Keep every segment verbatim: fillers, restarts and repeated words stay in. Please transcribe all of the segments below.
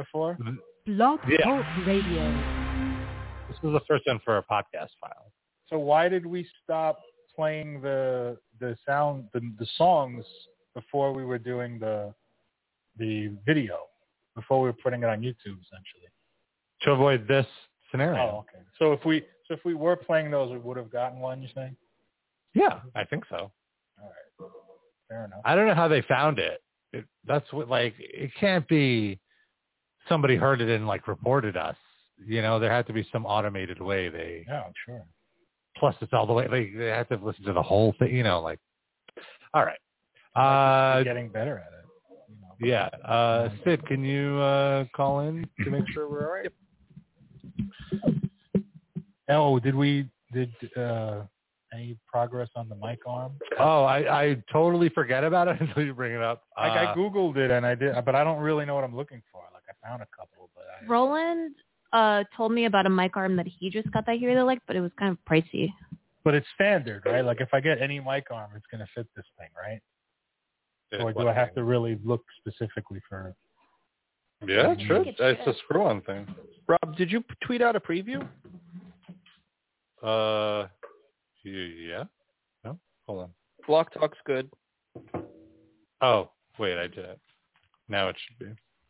before? Blog Yeah. Talk Radio. This is the first one for a podcast file. So why did we stop playing the the sound the, the songs before we were doing the the video? Before we were putting it on YouTube, essentially. To avoid this scenario. Oh, okay. So if we so if we were playing those, we would have gotten one, you think? Yeah, I think so. All right. Fair enough. I don't know how they found it. it. That's what, like, it can't be somebody heard it and, like, reported us. You know, there had to be some automated way they... Yeah, I'm sure. Plus, it's all the way... Like, they have to listen to the whole thing, you know, like... All right. Like Uh, getting better at it. Yeah. Uh, Sid, can you uh, call in to make sure we're all right? Oh, did we, did uh, any progress on the mic arm? Oh, I, I totally forget about it until you bring it up. Like uh, I Googled it and I did, but I don't really know what I'm looking for. Like I found a couple, but I... Roland uh, told me about a mic arm that he just got that he really liked, but it was kind of pricey. But it's standard, right? Like if I get any mic arm, it's going to fit this thing, right? Or do I have to really look specifically for? Yeah, sure. It's a screw-on thing. Rob, did you tweet out a preview? Uh, yeah. No, hold on. Block Talk's good. Oh, wait, I did it. Now it should be.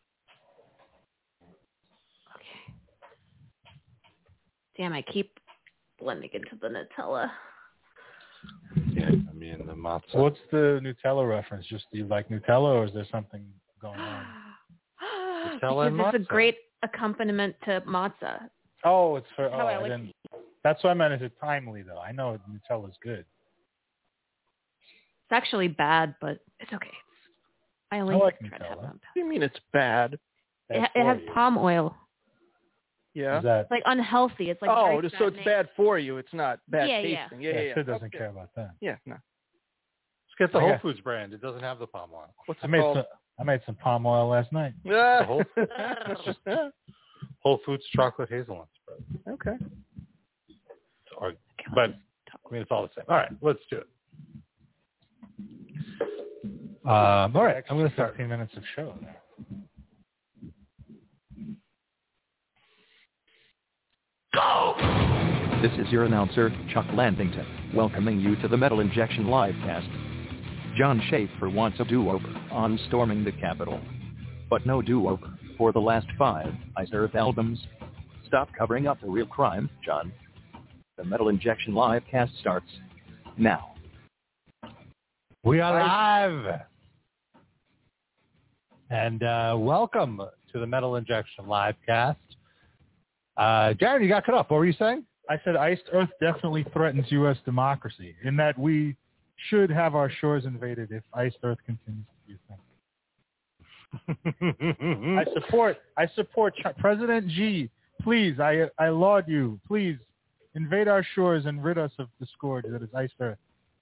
Okay. Damn, I keep blending into the Nutella. Yeah, I mean the matzo. So what's the Nutella reference? Just do you like Nutella, or is there something going on? Nutella and because it's matzo. a great accompaniment to matzah. Oh, it's for. Oh, How I I like didn't. That's what I meant. Is it timely though? I know Nutella's good. It's actually bad, but it's okay. I only I like try to have Nutella. it on What do you mean it's bad? It, Bad it has for you. palm oil. Yeah. Is that? It's like unhealthy. It's like oh, very so it's fattening. bad for you. It's not bad Yeah, yeah. tasting. Yeah, Yeah, yeah, yeah. Sid doesn't Okay. care about that. Yeah, no. Let's get the I Whole got- Foods brand. It doesn't have the palm oil. What's I it made called? some. I made some palm oil last night. Ah. Whole- Whole Foods chocolate hazelnut spread. Okay. Or, but I mean, it's all the same. All right, let's do it. Um, all right, I'm going to start. fifteen minutes of show now. This is your announcer, Chuck Landington, welcoming you to the Metal Injection Livecast. John Schaefer wants a do-over on storming the Capitol. But no do-over for the last five Ice Earth albums. Stop covering up the real crime, John. The Metal Injection Livecast starts now. We are live. And uh, welcome to the Metal Injection Livecast. Uh, Jared, you got cut off. What were you saying? I said iced earth definitely threatens U S democracy in that we should have our shores invaded if iced earth continues to be a thing. I support. I support Ch- President Xi. Please, I I laud you. Please invade our shores and rid us of the scourge that is iced earth.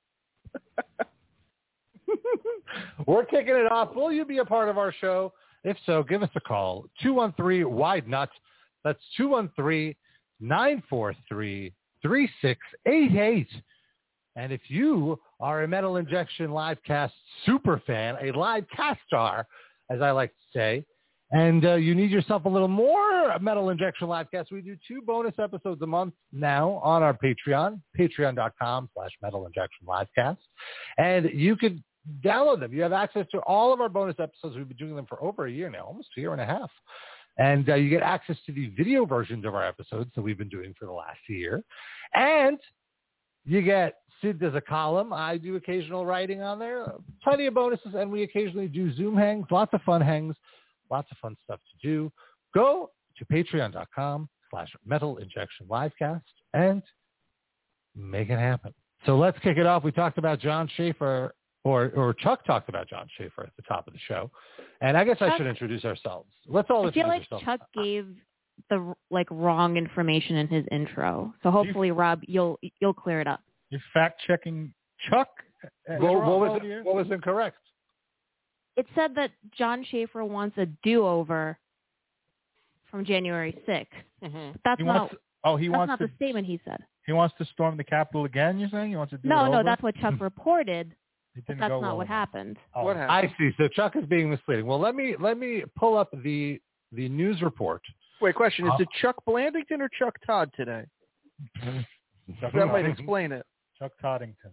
We're kicking it off. Will you be a part of our show? If so, give us a call. two one three wide nut. That's two one three, nine four three, three six eight eight. And if you are a Metal Injection Livecast super fan, a live cast star, as I like to say, and uh, you need yourself a little more Metal Injection Livecast, we do two bonus episodes a month now on our Patreon, patreon.com slash Metal Injection Livecast. And you could download them. You have access to all of our bonus episodes. We've been doing them for over a year now, almost a year and a half. And uh, you get access to the video versions of our episodes that we've been doing for the last year. And you get Sid does a column. I do occasional writing on there. Plenty of bonuses. And we occasionally do Zoom hangs. Lots of fun hangs. Lots of fun stuff to do. Go to patreon.com slash Metal Injection Livecast and make it happen. So let's kick it off. We talked about John Schaefer, or or Chuck talked about John Schaefer at the top of the show. And I guess Chuck, I should introduce ourselves. Let's all I introduce feel like ourselves. Chuck gave the like wrong information in his intro. So hopefully, Rob, you'll you'll clear it up. You're fact checking Chuck. What, what, was, what was incorrect? It said that John Schaefer wants a do-over from January sixth. Mm-hmm. That's He not. wants. Oh, he that's wants not to. the statement he said. He wants to storm the Capitol again. You're saying he wants to do No, it no, over? that's what Chuck reported. It But didn't that's go not well what enough. happened. Oh. What I happened? see. So Chuck is being misleading. Well, let me let me pull up the the news report. Wait, question. Is Uh, it Chuck Blandington or Chuck Todd today? Chuck That might Toddington. explain it. Chuck Toddington.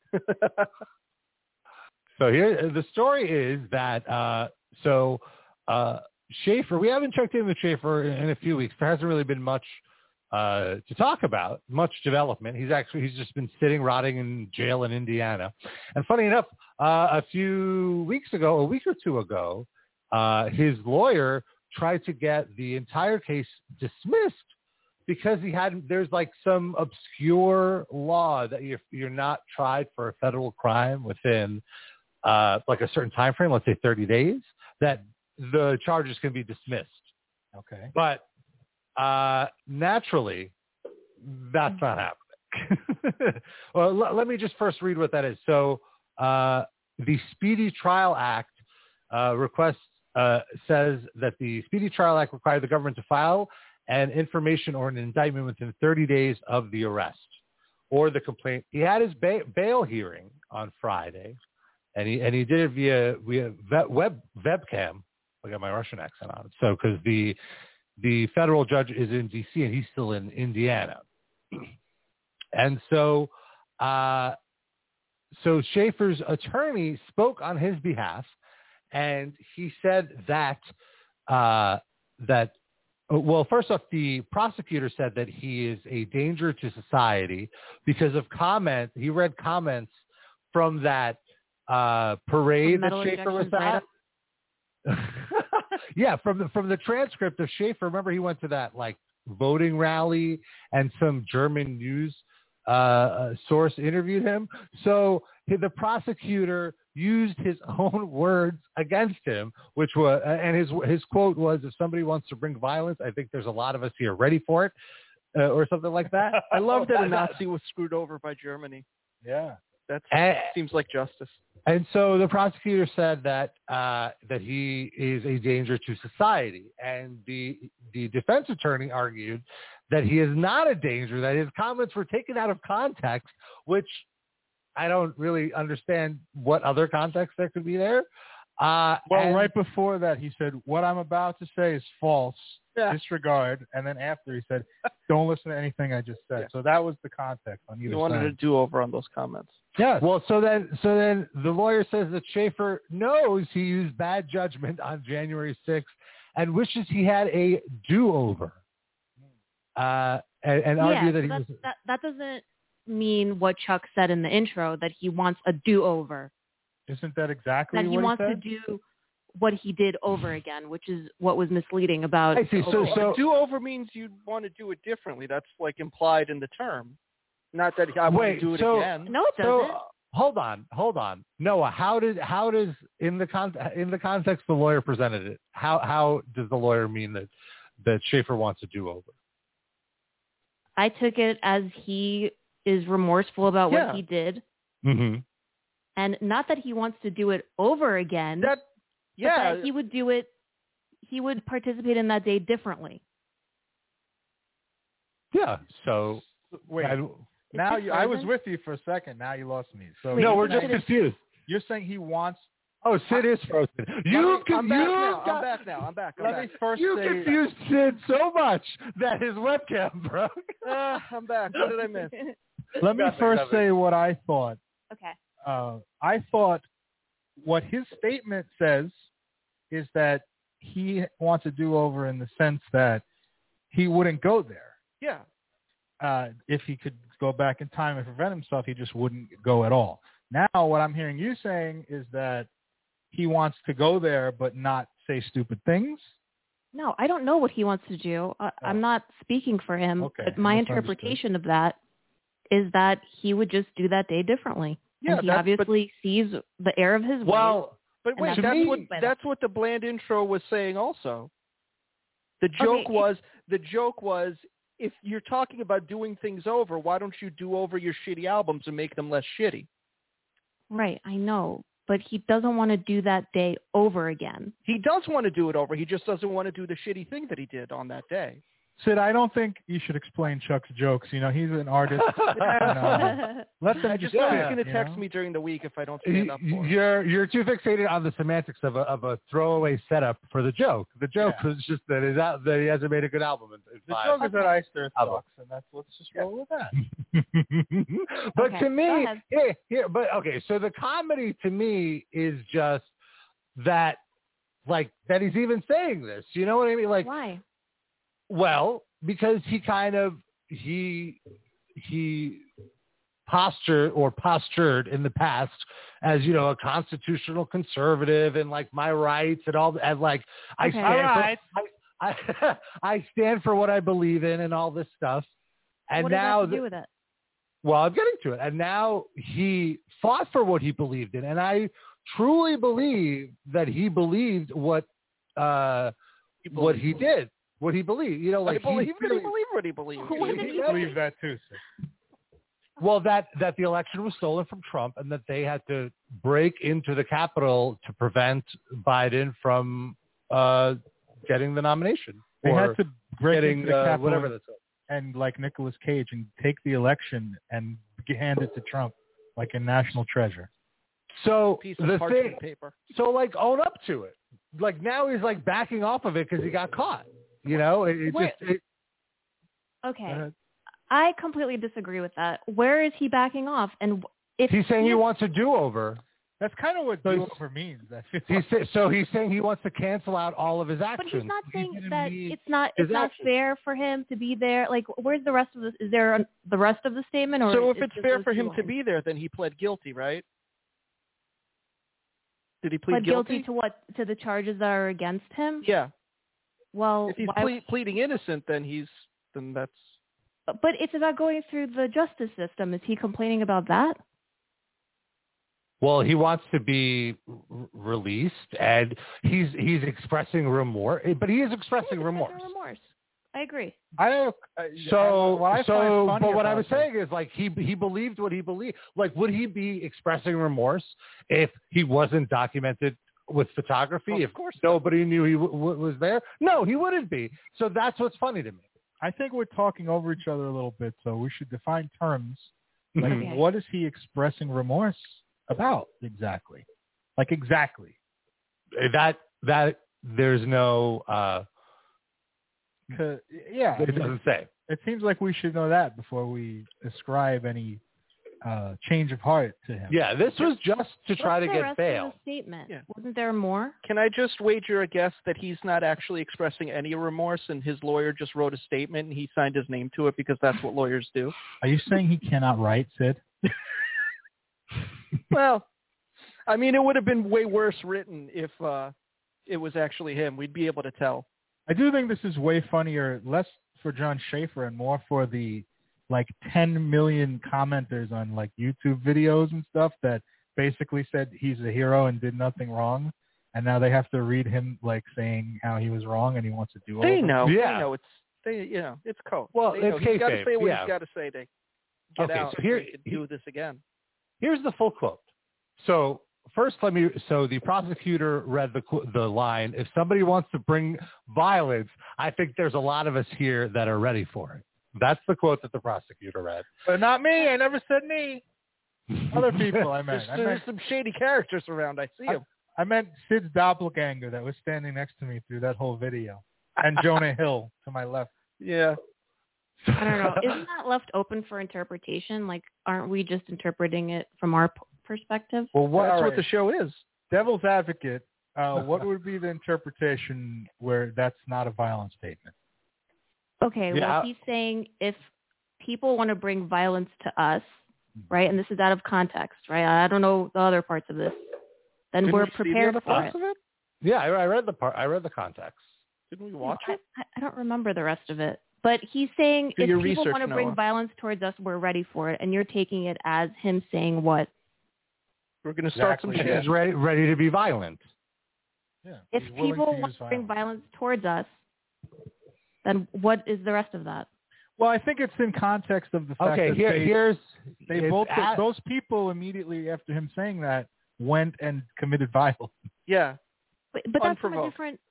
So here, the story is that, uh, so uh, Schaefer, we haven't checked in with Schaefer in, in a few weeks. There hasn't really been much uh, to talk about, much development. He's actually, he's just been sitting, rotting in jail in Indiana. And funny enough, uh, a few weeks ago, a week or two ago, uh, his lawyer tried to get the entire case dismissed because he had, there's like some obscure law that you're, you're not tried for a federal crime within uh, like a certain time frame, let's say thirty days, that the charges can be dismissed. Okay. But uh, naturally, that's not happening. Well, l- let me just first read what that is. So uh, the Speedy Trial Act uh, requests uh, says that the Speedy Trial Act requires the government to file an information or an indictment within thirty days of the arrest or the complaint. He had his ba- bail hearing on Friday, and he and he did it via via web webcam. I got my Russian accent on. So because the the federal judge is in D C and he's still in Indiana, and so uh, so Schaefer's attorney spoke on his behalf, and he said that uh, that. Well, first off, the prosecutor said that he is a danger to society because of comment. He read comments from that uh, parade that Metal Schaefer was injections at. Yeah, from the from the transcript of Schaefer. Remember, he went to that like voting rally, and some German news uh, source interviewed him. So he, the prosecutor used his own words against him, which was, and his his quote was, "If somebody wants to bring violence, I think there's a lot of us here ready for it," uh, or something like that. I love that a Nazi was screwed over by Germany. Yeah. That And, seems like justice. and so the prosecutor said that uh, that he is a danger to society, and the the defense attorney argued that he is not a danger, that his comments were taken out of context, which I don't really understand what other context there could be there. Uh, Well, and- right before that, he said, "What I'm about to say is false. Yeah. Disregard." And then after, he said, "Don't listen to anything I just said." Yeah. So that was the context on either You wanted side. a do-over on those comments. Yes. Well, so then, so then the lawyer says that Schaefer knows he used bad judgment on January sixth and wishes he had a do-over. Uh, and, and Yeah, argue that so he that's, was. that that doesn't mean what Chuck said in the intro, that he wants a do-over. Isn't that exactly That he what wants he to said? do what he did over again, which is what was misleading about. I see. So, over. so A do-over means you'd want to do it differently. That's like implied in the term. Not that I want Wait, to do it so- again. No, it doesn't. So uh, hold on, hold on, Noah. How did how does in the con in the context the lawyer presented it? How how does the lawyer mean that that Schaefer wants a do-over? I took it as he is remorseful about Yeah. what he did, Mm-hmm. and not that he wants to do it over again. That, but yeah, that he would do it. He would participate in that day differently. Yeah. So Wait. I, Now It's you, I was frozen? with you for a second. Now you lost me. So Wait, no, you we're said just it is- confused. you're saying he wants. Oh, Sid is frozen. You I'm can back you now. got, I'm back now. I'm back. I'm Let back. me first you say. confused Sid so much that his webcam broke. Ah, I'm back. What did I miss? Let me Nothing, first nothing. say what I thought. Okay. Uh, I thought what his statement says is that he wants a do-over in the sense that he wouldn't go there. Yeah. Uh, if he could go back in time and prevent himself, he just wouldn't go at all. Now, what I'm hearing you saying is that he wants to go there but not say stupid things. No, I don't know what he wants to do. I, Oh. I'm not speaking for him. Okay, But my misunderstood. interpretation of that is that he would just do that day differently. Yeah, and he that's- obviously sees the error of his ways. Well, But And wait, that's that's me- what by that. that's what the bland intro was saying also. The joke Okay. was the joke was if you're talking about doing things over, why don't you do over your shitty albums and make them less shitty? Right, I know. But he doesn't want to do that day over again. He does want to do it over. He just doesn't want to do the shitty thing that he did on that day. Sid, I don't think you should explain Chuck's jokes. You know, he's an artist. and, uh, let them I just just know he's sit, going to you text know? me during the week if I don't stand up for it. You're you're too fixated on the semantics of a of a throwaway setup for the joke. The joke Yeah. was just that his al- that he hasn't made a good album. In, in The five. joke is that Ice Earth Album. sucks, and that's let's just roll with that. But Okay, to go me, ahead. here, here, but okay. So the comedy to me is just that, like that he's even saying this. You know what I mean? Like, Why? well, because he kind of he he postured or postured in the past as, you know, a constitutional conservative and like my rights and all, and like I Okay. stand All for right. I, I I stand for what I believe in and all this stuff. And what does now that have to the- do with it? well, I'm getting to it. And now he fought for what he believed in. And I truly believe that he believed what uh, what he did, what he believed. You know, like I believe he that he really- believed what he believed. What did I he believe that too, Sid. well, that, that the election was stolen from Trump and that they had to break into the Capitol to prevent Biden from uh, getting the nomination. They or had to break getting into the uh, Capitol whatever that's called. and like Nicolas Cage and take the election and g- hand it to Trump like a national treasure. So Piece of the parchment thing, paper. so like own up to it. Like now he's like backing off of it because he got caught. You know, it, it Where- just it, Okay. uh, I completely disagree with that. Where is he backing off? And if he's saying he is- wants a do-over. That's kind of what So do he's- over means. I feel He's sa- so he's saying he wants to cancel out all of his But actions. he's not saying didn't that mean it's not his it's not actions. fair for him to be there. Like, where's the rest of this? Is there a, the rest of the statement? Or So if is it's just fair those for two him to lines? be there, then he pled guilty, right? Did he plead Pled guilty to what? To the charges that are against him? Yeah. Well, If he's why, ple- pleading innocent, then he's then that's but it's about going through the justice system. Is he complaining about that? Well, he wants to be r- released, and he's he's expressing remorse. But he is expressing He's remorse. expressing remorse. I agree. I don't. I- So, what I find so, funny but what I about was this- saying is, like, he he believed what he believed. Like, would he be expressing remorse if he wasn't documented with photography? Of if course not. nobody knew he w- w- was there? No, he wouldn't be. So that's what's funny to me. I think we're talking over each other a little bit, so we should define terms. Like, Okay. what is he expressing remorse about exactly? Like, exactly. That that there's no. Uh, 'Cause- yeah, I it mean, doesn't say. it seems like we should know that before we ascribe any uh, change of heart to him. Yeah, this was just to try What's to the get rest bail. Of the statement? Yeah. Wasn't there more? Can I just wager a guess that he's not actually expressing any remorse and his lawyer just wrote a statement and he signed his name to it because that's what lawyers do? Are you saying he cannot write, Sid? Well, I mean, it would have been way worse written if uh, it was actually him. We'd be able to tell. I do think this is way funnier, less for John Schaefer and more for the like ten million commenters on like YouTube videos and stuff that basically said he's a hero and did nothing wrong. And now they have to read him like saying how he was wrong and he wants to do over. They know. Yeah. They know it's they. You know, it's code. Well, they know. it's he's got to kayfabe, say what yeah. he's got to say to get Okay, out. so here- so he can do this again. Here's the full quote. So first, let me. So the prosecutor read the qu- the line. If somebody wants to bring violence, I think there's a lot of us here that are ready for it. That's the quote that the prosecutor read. But not me. I never said me. Other people I meant. There's, I there's meant, some shady characters around. I see I- him. I meant Sid's doppelganger that was standing next to me through that whole video. And Jonah Hill to my left. Yeah. I don't know. Isn't that left open for interpretation? Like, aren't we just interpreting it from our p- perspective? Well, what, That's all what right. the show is. Devil's advocate, uh, what would be the interpretation where that's not a violent statement? Okay, Yeah. well, he's saying if people want to bring violence to us, right, and this is out of context, right? I don't know the other parts of this. Then Didn't we're we see the prepared other for parts it. of it? Yeah, I, I read the part. I read the context. Didn't we watch I, it? I- I don't remember the rest of it. But he's saying Do if your people research, want to bring Noah. violence towards us, we're ready for it. And you're taking it as him saying what? We're going to start Exactly. some He's shit. ready, ready to be violent. Yeah. If he's willing people to want use to bring violence. violence towards us, then what is the rest of that? Well, I think it's in context of the fact Okay, that here, they, here's they it's both at- those people immediately after him saying that went and committed violence. Yeah. But, but that's from a Unprovoked. different.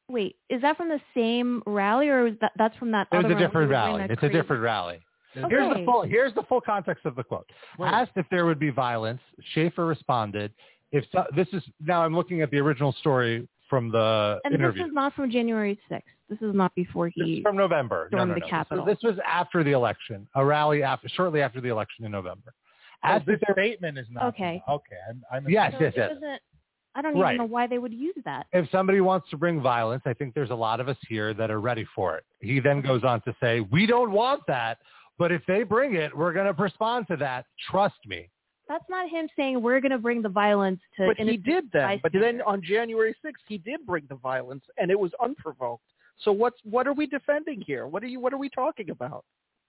Wait, is that from the same rally, or is that that's from that It was other a one where different he was doing rally. that It's crazy- a different rally. Okay. Here's the full. Here's the full context of the quote. Wait. Asked if there would be violence, Schaefer responded, "If so, this is now I'm looking at the original story from the And interview. this is not from January sixth. This is not before This he is from November. No, stormed no, the no. Capitol. This, this was after the election, a rally after, shortly after the election in November. Oh, Asked this if there, statement is not. Okay. Okay. I'm, I'm Yes, So yes, it yes. doesn't- I don't Right. even know why they would use that. if somebody wants to bring violence, I think there's a lot of us here that are ready for it. He then goes on to say, we don't want that, but if they bring it, we're going to respond to that. Trust me. That's not him saying we're going to bring the violence to. But he innocent did that. But then bystanders. on January sixth, he did bring the violence, and it was unprovoked. So what's what are we defending here? What are you? What are we talking about?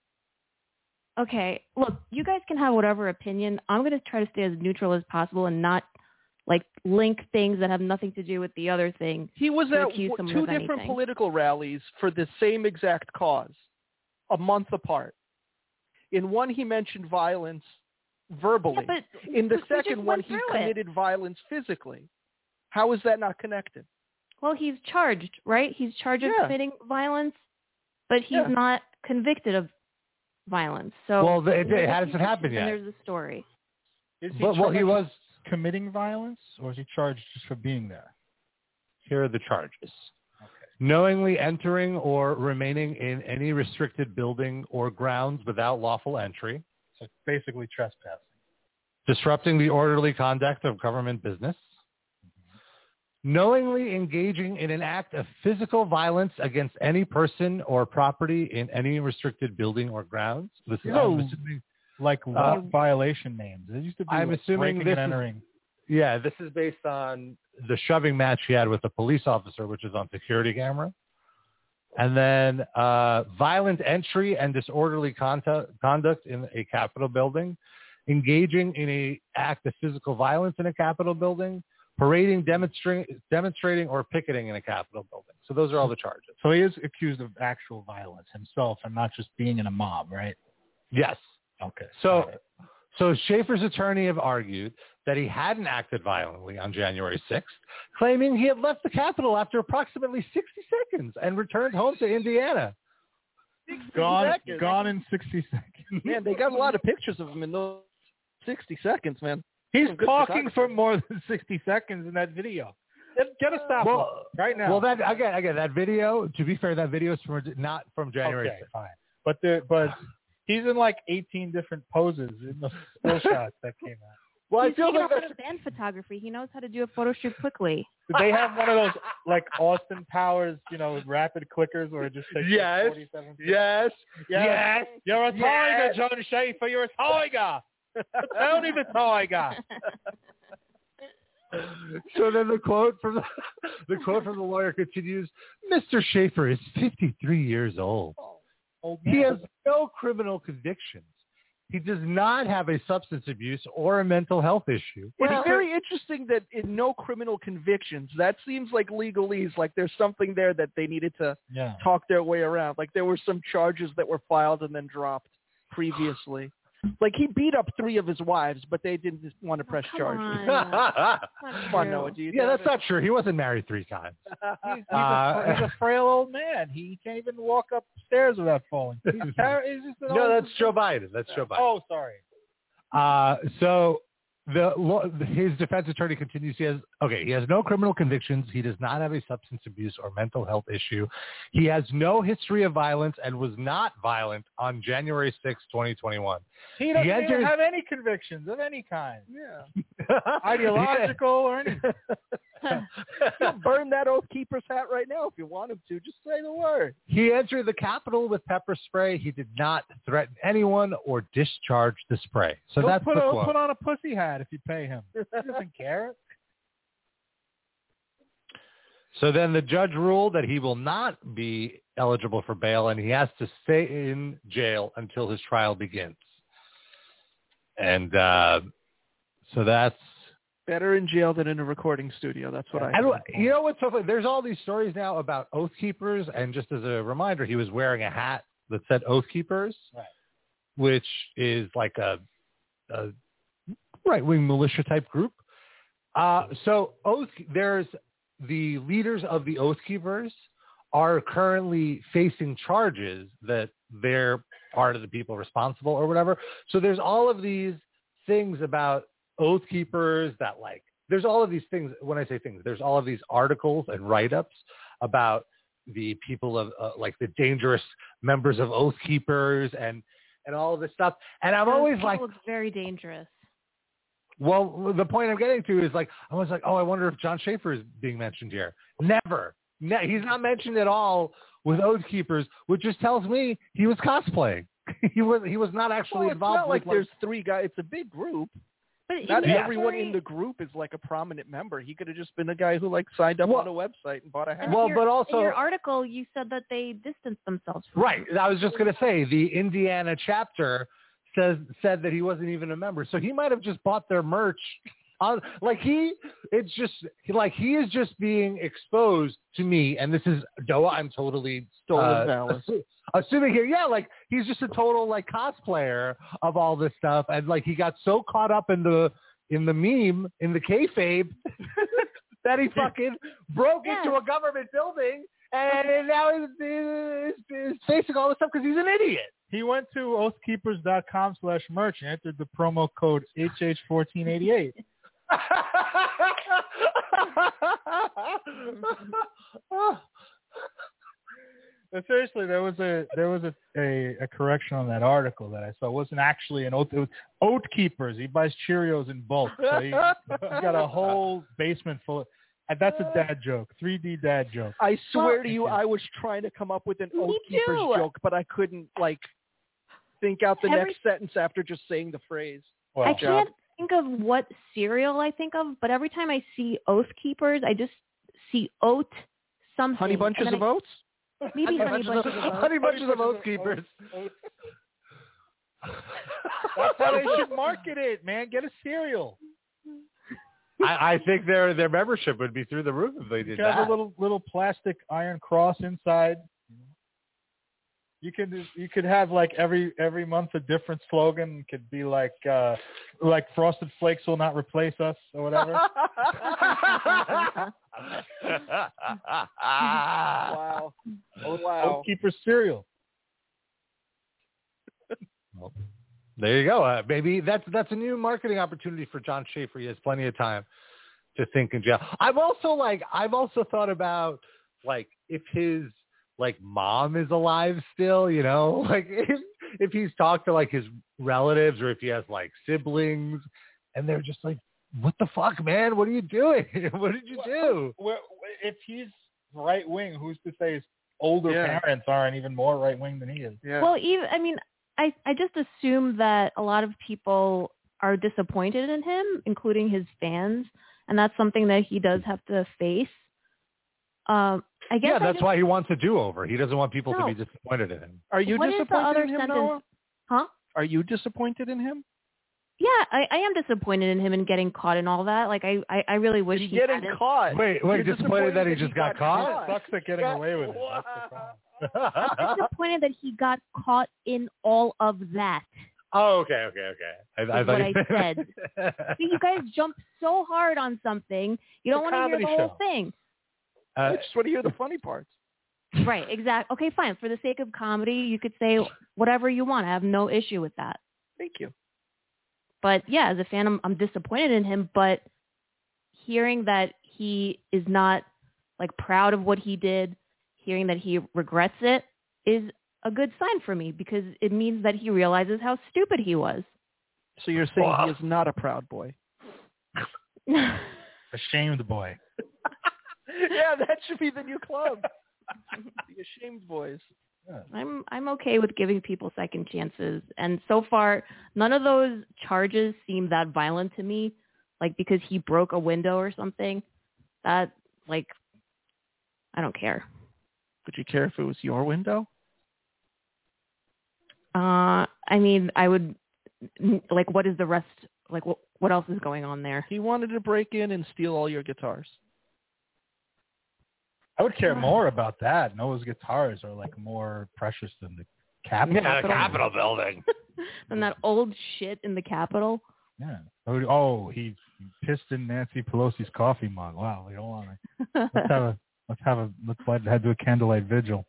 Okay, look, you guys can have whatever opinion. I'm going to try to stay as neutral as possible and not like link things that have nothing to do with the other thing. He was to at accuse w- someone two of different anything. political rallies for the same exact cause, a month apart. In one, he mentioned violence verbally. Yeah, but In the we- we just second one, went he through it. committed violence physically. How is that not connected? Well, he's charged, right? He's charged of Yeah. committing violence, but he's Yeah. not convicted of violence. So Well, it- it there's a hasn't few happened issues yet. And there's a story. Is he But, well, he charged was, committing violence, or is he charged just for being there? here are the charges. Knowingly entering or remaining in any restricted building or grounds without lawful entry. So it's basically trespassing. Disrupting the orderly conduct of government business. Knowingly engaging in an act of physical violence against any person or property in any restricted building or grounds. This is, Oh. I'm assuming, Like law Uh, violation names. It used to be I'm like assuming breaking this and is- entering. yeah, this is based on the shoving match he had with a police officer, which is on security camera. And then uh, violent entry and disorderly conduct, conduct in a Capitol building, engaging in a act of physical violence in a Capitol building, parading, demonstrating, demonstrating, or picketing in a Capitol building. So those are all the charges. So he is accused of actual violence himself and not just being in a mob, right? Yes. Okay. So, Got it. so Schaefer's attorney have argued that he hadn't acted violently on January sixth, claiming he had left the Capitol after approximately sixty seconds and returned home to Indiana. gone, seconds. gone in sixty seconds. Man, they got a lot of pictures of him in those sixty seconds, man. He's Some good talking photography. for more than sixty seconds in that video. Get, get a stop Well, right now. Well, that again, again, that video. To be fair, that video is from not from January okay, sixth. fine. But the but he's in like eighteen different poses in the still shots that came out. Well, I He's feel taken like off that's of band photography. He knows how to do a photo shoot quickly. Did they have one of those like Austin Powers, you know, rapid clickers where it just takes Yes. like forty-seven seconds? yes, Yes. You're a tiger, Yes. John Schaefer. You're a tiger. Tell me the tiger. So then the quote from the, the quote from the lawyer continues: Mister Schaefer is fifty-three years old. Old He man. has no criminal convictions. He does not have a substance abuse or a mental health issue. It's very interesting that in no criminal convictions, that seems like legalese, like there's something there that they needed to Yeah. talk their way around. Like there were some charges that were filed and then dropped previously. Like he beat up three of his wives, but they didn't just want to press come charges. on. yeah, Not Come on, true. Noah, do you that's doubt not true. He wasn't married three times. He's, he's, Uh, a, he's a frail old man. He can't even walk upstairs without falling. He's, ter- he's just an No, old- that's Joe Biden. That's Joe Biden. Oh, sorry. Uh, so the law- his defense attorney continues. He has okay. He has no criminal convictions. He does not have a substance abuse or mental health issue. He has no history of violence and was not violent on January sixth, twenty twenty-one. He doesn't He even entered- have any convictions of any kind, Yeah. ideological or anything. He'll burn that Oath Keeper's hat right now if you want him to. Just say the word. He entered the Capitol with pepper spray. He did not threaten anyone or discharge the spray. So He'll that's put, the a, quote. put on a pussy hat if you pay him. He doesn't care. So then the judge ruled that he will not be eligible for bail and he has to stay in jail until his trial begins. And uh, so that's Better in jail than in a recording studio. That's what I. And what- you know what's so funny? There's all these stories now about Oath Keepers, and just as a reminder, he was wearing a hat that said Oath Keepers, Right. which is like a, a right-wing militia type group. Uh, so Oath, there's the leaders of the Oath Keepers are currently facing charges that they're part of the people responsible or whatever. So there's all of these things about Oath Keepers that like, there's all of these things. When I say things, there's all of these articles and write-ups about the people of uh, like the dangerous members of Oath Keepers and, and all of this stuff. And I'm Those always people like, look very dangerous. well, the point I'm getting to is like, I was like, oh, I wonder if John Schaefer is being mentioned here. Never. Ne- he's not mentioned at all with Oath Keepers, which just tells me he was cosplaying. he was he was not actually Well, it's involved not like with there's three guys. It's a big group. But Not in the everyone story- in the group is like a prominent member. He could have just been a guy who like signed up Well- on a website and bought a hat. and Well, your- but also- in your article, you said that they distanced themselves from Right. him. I was just going to say the Indiana chapter says said that he wasn't even a member. So he might have just bought their merch. On, like he, it's just like he is just being exposed to me, and this is Doa. I'm totally Stolen uh, valor. assu- assuming here, yeah, like he's just a total like cosplayer of all this stuff, and like he got so caught up in the in the meme in the kayfabe that he fucking broke Yes. into a government building, and now he's, he's, he's facing all this stuff because he's an idiot. He went to oathkeepers.com slash merch and entered the promo code H H fourteen eighty-eight. But seriously, there was a there was a, a, a correction on that article that I saw. It wasn't actually an oath. It was Oath Keepers. He buys Cheerios in bulk, so he, he's got a whole basement full. Of, and that's a dad joke, three D dad joke. I swear Well- to you, I was trying to come up with an Me Oath Keepers too. joke, but I couldn't like think out the Every- next sentence after just saying the phrase. Well, I can't think of what cereal I think of, but every time I see Oath Keepers, I just see oat something. Honey bunches and then of I- oats? Maybe honey bunches of oats. Honey bunches of Oath Keepers. That's how they should market it, man. Get a cereal. I, I think their their membership would be through the roof if they You did could have that. a little little plastic iron cross inside. You could you could have like every every month a different slogan. It could be like uh, like Frosted Flakes will not replace us or whatever. Wow. Oh, wow. Oath Keeper cereal. Well, there you go. Uh, maybe that's that's a new marketing opportunity for John Schaefer. He has plenty of time to think in jail. I've also like I've also thought about like if his like mom is alive still, you know, like if, if he's talked to like his relatives or if he has like siblings and they're just like, what the fuck, man? What are you doing? What did you do? Well, if he's right wing, who's to say his older Yeah. parents aren't even more right wing than he is? Yeah. Well, even I mean, I I just assume that a lot of people are disappointed in him, including his fans, and that's something that he does have to face. Um, I guess Yeah, I that's just, why he wants a do-over. He doesn't want people No. to be disappointed in him. Are you what is the disappointed other in him, sentence? Noah? Huh? Are you disappointed in him? Yeah, I, I am disappointed in him and getting caught in all that. Like I, I, I really wish He's he getting hadn't. caught. Wait, wait, You're disappointed that he just got caught? It sucks at getting Yeah. away with it. That's the problem. I'm disappointed that he got caught in all of that. Oh, okay, okay, okay. I, Is thought what you I said. See, you guys jump so hard on something, you don't It's want a to hear comedy the whole show. thing. Uh, I just want to hear the funny parts. Right, exactly. Okay, fine. For the sake of comedy, you could say whatever you want. I have no issue with that. Thank you. But yeah, as a fan, I'm, I'm disappointed in him. But hearing that he is not like proud of what he did, hearing that he regrets it, is a good sign for me because it means that he realizes how stupid he was. So you're saying Wow. he is not a proud boy? Ashamed boy. Yeah, that should be the new club. The Ashamed Boys. I'm I'm okay with giving people second chances, and so far none of those charges seem that violent to me. Like because he broke a window or something, that like I don't care. Would you care if it was your window? Uh, I mean, I would like. What is the rest? Like, what what else is going on there? He wanted to break in and steal all your guitars. I would care more about that. Noah's guitars are like more precious than the Capitol. yeah, the Capitol building. And that old shit in the Capitol. Yeah. Oh, oh, he pissed in Nancy Pelosi's coffee mug. Wow. Wait, hold on. Let's have a let's have a let's light head to a candlelight vigil.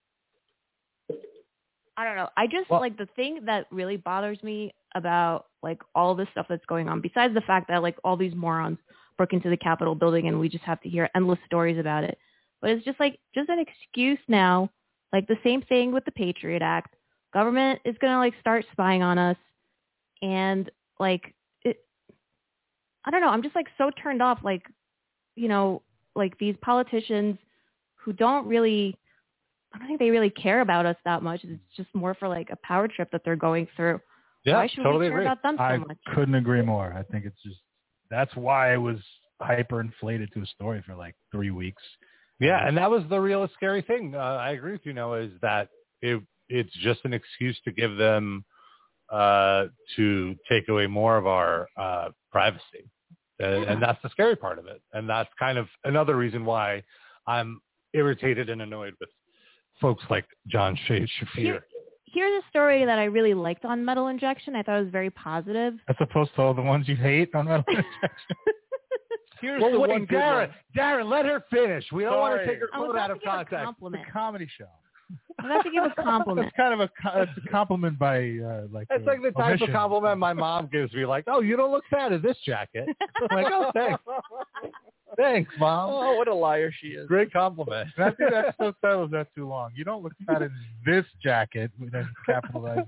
I don't know. I just Well- like the thing that really bothers me about like all this stuff that's going on, besides the fact that like all these morons broke into the Capitol building and we just have to hear endless stories about it. But it's just like just an excuse now, like the same thing with the Patriot Act. Government is going to like start spying on us. And like, it, I don't know. I'm just like so turned off, like, you know, like these politicians who don't really, I don't think they really care about us that much. It's just more for like a power trip that they're going through. Yeah, Why should totally we care agree. about them so I much? couldn't agree more. I think it's just that's why it was hyper inflated to a story for like three weeks. Yeah, and that was the real scary thing. Uh, I agree with you, Noah, is that it it's just an excuse to give them uh, to take away more of our uh, privacy. Uh, and that's the scary part of it. And that's kind of another reason why I'm irritated and annoyed with folks like John Shafir. Here, here's a story that I really liked on Metal Injection. I thought it was very positive. As opposed to all the ones you hate on Metal Injection. Here's Well, the wait, one good Darren, one. Darren, let her finish. We don't want to Sorry. take her I was quote out about to of give a context. It's compliment. a comedy show. I'm about to give a compliment. It's kind of a co- it's a compliment by uh, like It's uh, like the type omission. of compliment my mom gives me, like, "Oh, you don't look fat in this jacket." I'm like, "Oh, thanks, thanks, mom." Oh, what a liar she is. Great compliment. And I think that still title's not too long. You don't look fat in this jacket. We then capitalize.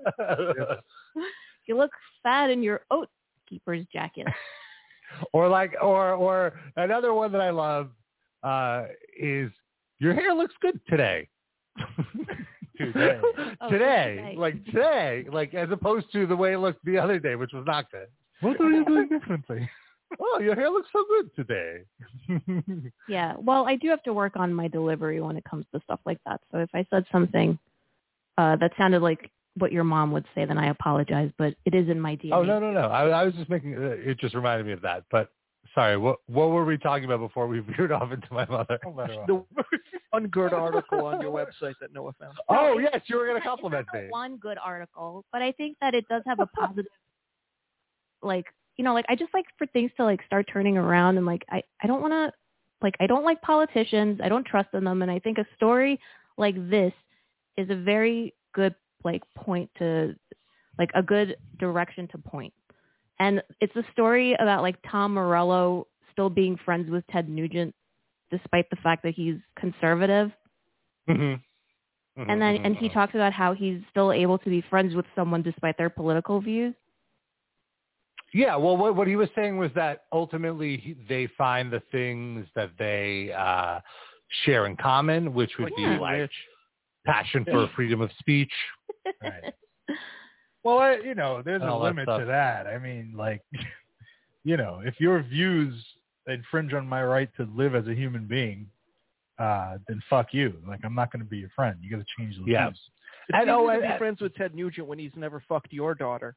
You look fat in your oat keeper's jacket. Or like, or or another one that I love uh, is your hair looks good today. Today. Oh, today, today. like today, like as opposed to the way it looked the other day, which was not good. What are you doing differently? Oh, your hair looks so good today. Yeah. Well, I do have to work on my delivery when it comes to stuff like that. So if I said something uh, that sounded like what your mom would say, then I apologize. But it is in my D N A. Oh no, no, no! I, I was just making uh, it. Just reminded me of that. But sorry, what what were we talking about before we veered off into my mother? The one good article on your website that Noah found. Oh yes, you were going to compliment It's not me. one good article, but I think that it does have a positive, like, you know, like I just like for things to like start turning around, and like I, I don't want to, like I don't like politicians. I don't trust in them, and I think a story like this is a very good like point to, like a good direction to point. And it's a story about like Tom Morello still being friends with Ted Nugent, despite the fact that he's conservative. Mm-hmm. Mm-hmm, And then, mm-hmm, and he mm-hmm. talks about how he's still able to be friends with someone despite their political views. Yeah, well, what, what he was saying was that ultimately he, they find the things that they uh, share in common, which would Yeah. be like passion for freedom of speech. Right. Well, I, you know, there's And a all that limit stuff. to that. I mean, like, you know, if your views infringe on my right to live as a human being, uh, then fuck you. Like, I'm not going to be your friend. You got to change those Yeah. views. It's And, easy oh, to and- be and- friends with Ted Nugent when he's never fucked your daughter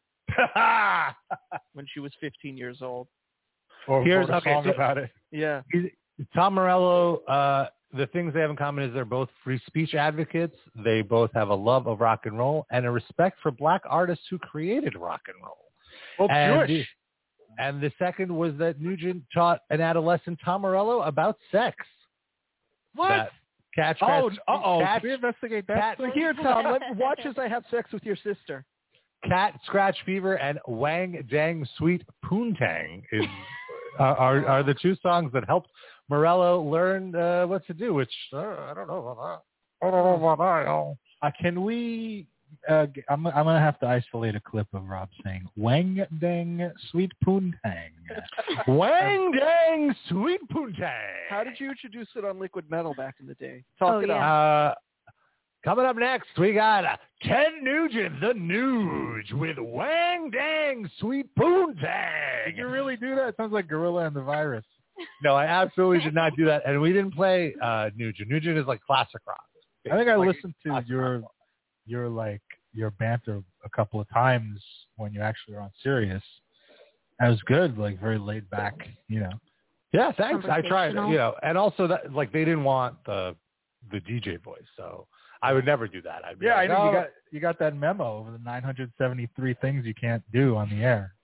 when she was fifteen years old. Or Here's- wrote a okay, song so- about it. Yeah. Tom Morello, uh, the things they have in common is they're both free speech advocates. They both have a love of rock and roll and a respect for black artists who created rock and roll. Well, and, Jewish. The, and the second was that Nugent taught an adolescent Tom Morello about sex. What? That Cat Oh, Scratch, uh-oh. Cat, Can we investigate that? Cat, So here, Tom, let, watch as I have sex with your sister. Cat Scratch Fever and Wang Dang Sweet Poontang is are, are are the two songs that helped Morello learn uh, what to do. Which uh, I don't know about that. I don't know about that. Uh, can we? Uh, g- I'm I'm gonna have to isolate a clip of Rob saying "Wang Dang Sweet Poontang." Wang Dang Sweet Poontang. How did you introduce it on Liquid Metal back in the day? Talk Oh, it yeah. out. Uh, coming up next, we got uh, Ted Nugent, the Nuge, with Wang Dang Sweet Poontang. Did you really do that? It sounds like Gorilla and the Virus. No, I absolutely did not do that, and we didn't play uh, Nugent. Nugent is like classic rock. I think I Like, listened to classic your rock. your like your banter a couple of times when you actually were on Sirius. That was good, like very laid back, you know. Yeah, thanks. I tried, Conversational. you know, and also that like they didn't want the the D J voice, so I would never do that. I'd be Yeah, I like, know "Oh." you got you got that memo over the nine hundred seventy-three things you can't do on the air.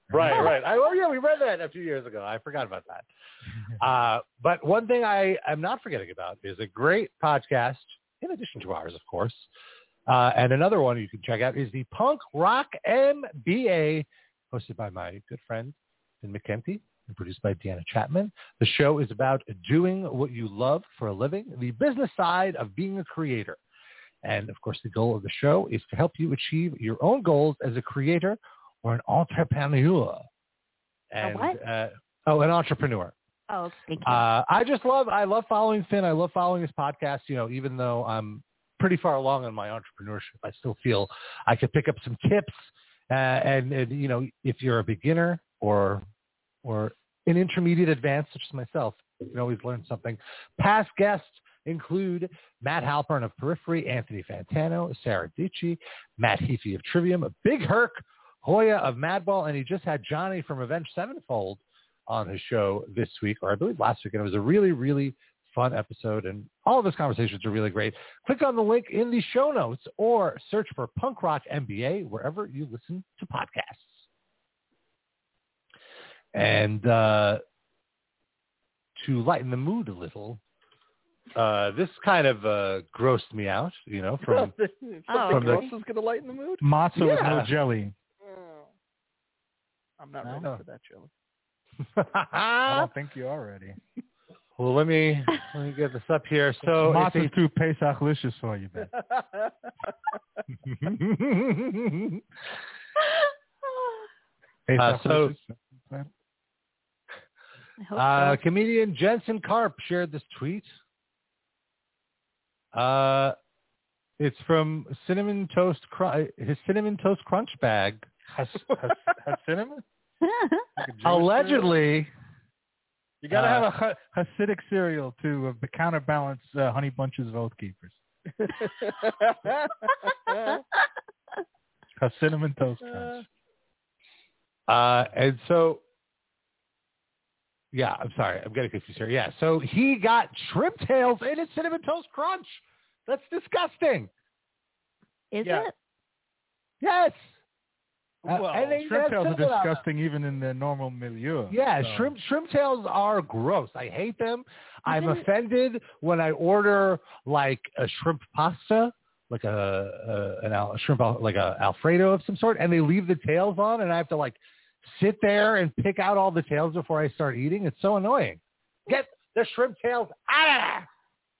Right, right. I, oh, yeah, we read that a few years ago. I forgot about that. Uh, but one thing I am not forgetting about is a great podcast, in addition to ours, of course. Uh, and another one you can check out is the Punk Rock M B A, hosted by my good friend, Finn McKenty, and produced by Deanna Chapman. The show is about doing what you love for a living, the business side of being a creator. And, of course, the goal of the show is to help you achieve your own goals as a creator or an entrepreneur. And, A what? Uh, oh, an entrepreneur. Oh, thank you. Uh, I just love, I love following Finn. I love following his podcast. You know, even though I'm pretty far along in my entrepreneurship, I still feel I could pick up some tips. Uh, and, and, you know, if you're a beginner or or an intermediate advanced, such as myself, you can always learn something. Past guests include Matt Halpern of Periphery, Anthony Fantano, Sarah Dici, Matt Heafy of Trivium, Big Herc, Hoya of Madball, and he just had Johnny from Avenged Sevenfold on his show this week, or I believe last week, and it was a really, really fun episode, and all of his conversations are really great. Click on the link in the show notes or search for Punk Rock M B A wherever you listen to podcasts. And uh, to lighten the mood a little, uh, this kind of uh, grossed me out, you know, from Something Oh. from the- gross is going to lighten the mood? Matzo with no Yeah. jelly. Oh. I'm not No. ready for that, Joey. I don't think you are ready. Well, let me let me get this up here. So it's Matzo's too Pesach-licious for you, Ben. a- uh, so I hope uh, so. comedian Jensen Karp shared this tweet. Uh, it's from Cinnamon Toast Cr- his Cinnamon Toast Crunch bag. Has, has, has cinnamon? Like a Jewish cereal? Allegedly, You got to uh, have a ha- Hasidic cereal to uh, counterbalance uh, Honey Bunches of Oath Keepers. A cinnamon toast crunch. uh, and so, yeah, I'm sorry, I'm getting confused here. Yeah, so he got shrimp tails in his Cinnamon Toast Crunch. That's disgusting. Is Yeah. it? Yes. Uh, Well, and they- shrimp that's tails are cinnamon on them. disgusting even in the normal milieu. Yeah, so. shrimp shrimp tails are gross. I hate them. I'm Even- offended when I order like a shrimp pasta, like a, a an al, shrimp al- like a Alfredo of some sort, and they leave the tails on, and I have to like sit there and pick out all the tails before I start eating. It's so annoying. Get the shrimp tails out of there.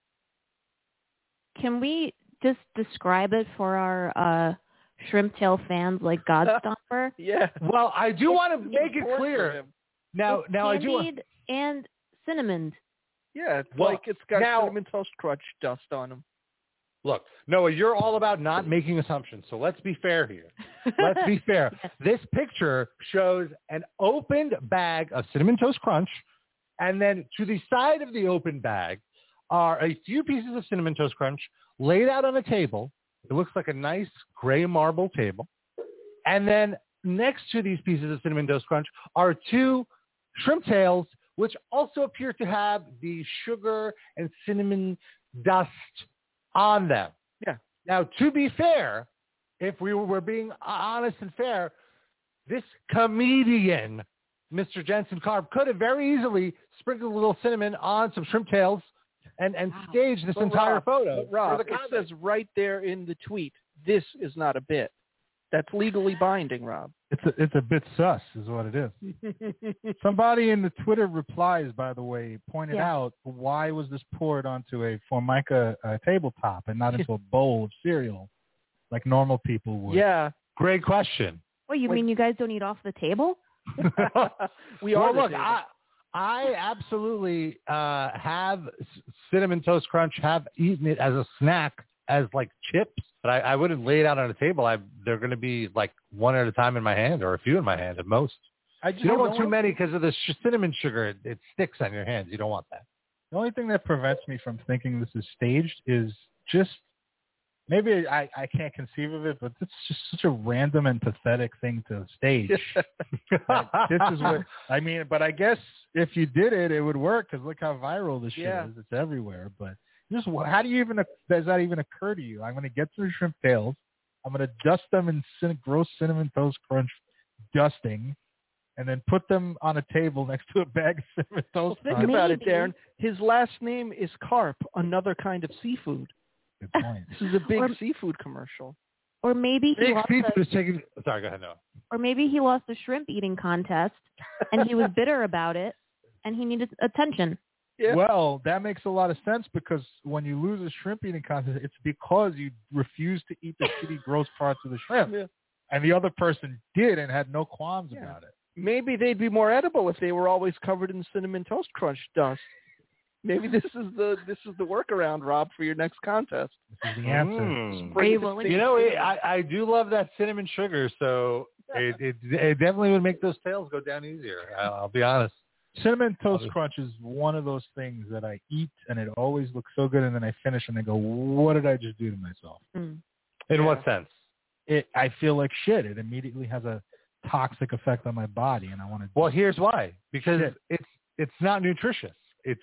Can we just describe it for our uh, shrimp tail fans like Godstomper? Yeah. Well, I do want to It's make it important for clear. him. Now, It's now I do. Want, candied and cinnamon. Yeah, it's Well, like it's got now- cinnamon toast crunch dust on them. Look, Noah, you're all about not making assumptions, so let's be fair here. Let's be fair. This picture shows an opened bag of Cinnamon Toast Crunch, and then to the side of the open bag are a few pieces of Cinnamon Toast Crunch laid out on a table. It looks like a nice gray marble table. And then next to these pieces of Cinnamon Toast Crunch are two shrimp tails, which also appear to have the sugar and cinnamon dust on them. Yeah. Now, to be fair, if we were being honest and fair, this comedian, Mister Jensen Karp, could have very easily sprinkled a little cinnamon on some shrimp tails and, and Wow. staged this But entire Rob, photo. but Rob, for the it comedy. says right there in the tweet, this is not a bit. That's legally binding, Rob. It's a, it's a bit sus, is what it is. Somebody in the Twitter replies, by the way, pointed Yeah. out why was this poured onto a Formica uh, tabletop and not into a bowl of cereal like normal people would. Yeah. Great question. What, you Like- mean you guys don't eat off the table? we well, are the look, table. I, I absolutely uh, have c- Cinnamon Toast Crunch, have eaten it as a snack, as like chips, but I, I wouldn't lay it out on a table. I, they're going to be like one at a time in my hand or a few in my hand at most. I just You don't the want too only- many because of the sh- cinnamon sugar. It, it sticks on your hands. You don't want that. The only thing that prevents me from thinking this is staged is just maybe I, I can't conceive of it, but it's just such a random and pathetic thing to stage. Like, this is what I mean. But I guess if you did it, it would work because look how viral this shit Yeah. is. It's everywhere. But just wh- how do you even does that even occur to you? I'm going to get some shrimp tails. I'm going to dust them in cin- gross cinnamon toast crunch dusting, and then put them on a table next to a bag of Cinnamon Toast Think Crunch. about it, Maybe. Darren. His last name is Carp, another kind of seafood. Good point. This is a big Or- seafood commercial. Or maybe he Big lost pizza a, is taking. Sorry, go ahead, Noah. or maybe he lost a shrimp eating contest, and he was bitter about it, and he needed attention. Yeah. Well, that makes a lot of sense because when you lose a shrimp eating contest, it's because you refuse to eat the shitty, gross parts of the shrimp. Yeah. And the other person did and had no qualms Yeah. about it. Maybe they'd be more edible if they were always covered in Cinnamon Toast Crunch dust. Maybe this is the this is the workaround, Rob, for your next contest. This is the answer. Mm. Are you willing You to know, do it, it? I, I do love that cinnamon sugar, so it, it it definitely would make those tails go down easier. I'll, I'll be honest. Cinnamon Toast Obviously. Crunch is one of those things that I eat and it always looks so good, and then I finish and I go, what did I just do to myself? Mm. In Yeah. what sense? It I feel like shit. It immediately has a toxic effect on my body, and I want to. Well, here's why. Because Shit. it's it's not nutritious. It's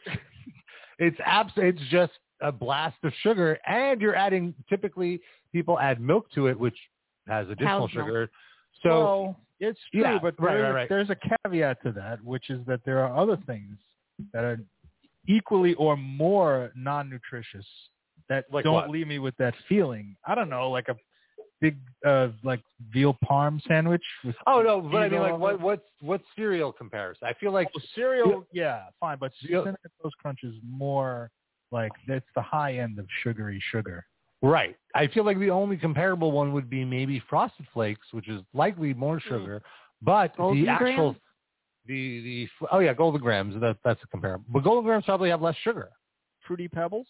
it's abs- It's just a blast of sugar, and you're adding. Typically, people add milk to it, which has additional Cow's milk. sugar. So well, it's true, yeah, but right, there's, right, right. there's a caveat to that, which is that there are other things that are equally or more non-nutritious that Like don't what? leave me with that feeling. I don't know, like a big uh, like veal parm sandwich. With oh no, but I cheese mean, all like over what it. what what cereal compares? I feel like Well, cereal, yeah, fine, but Yeah. Cinnamon Toast Crunch is more like that's the high end of sugary sugar. right. I feel like the only comparable one would be maybe Frosted Flakes, which is likely more sugar, but Golden the actual Grahams? the the oh yeah, Golden Grams. That that's a comparable. But Golden Grams probably have less sugar. Fruity Pebbles?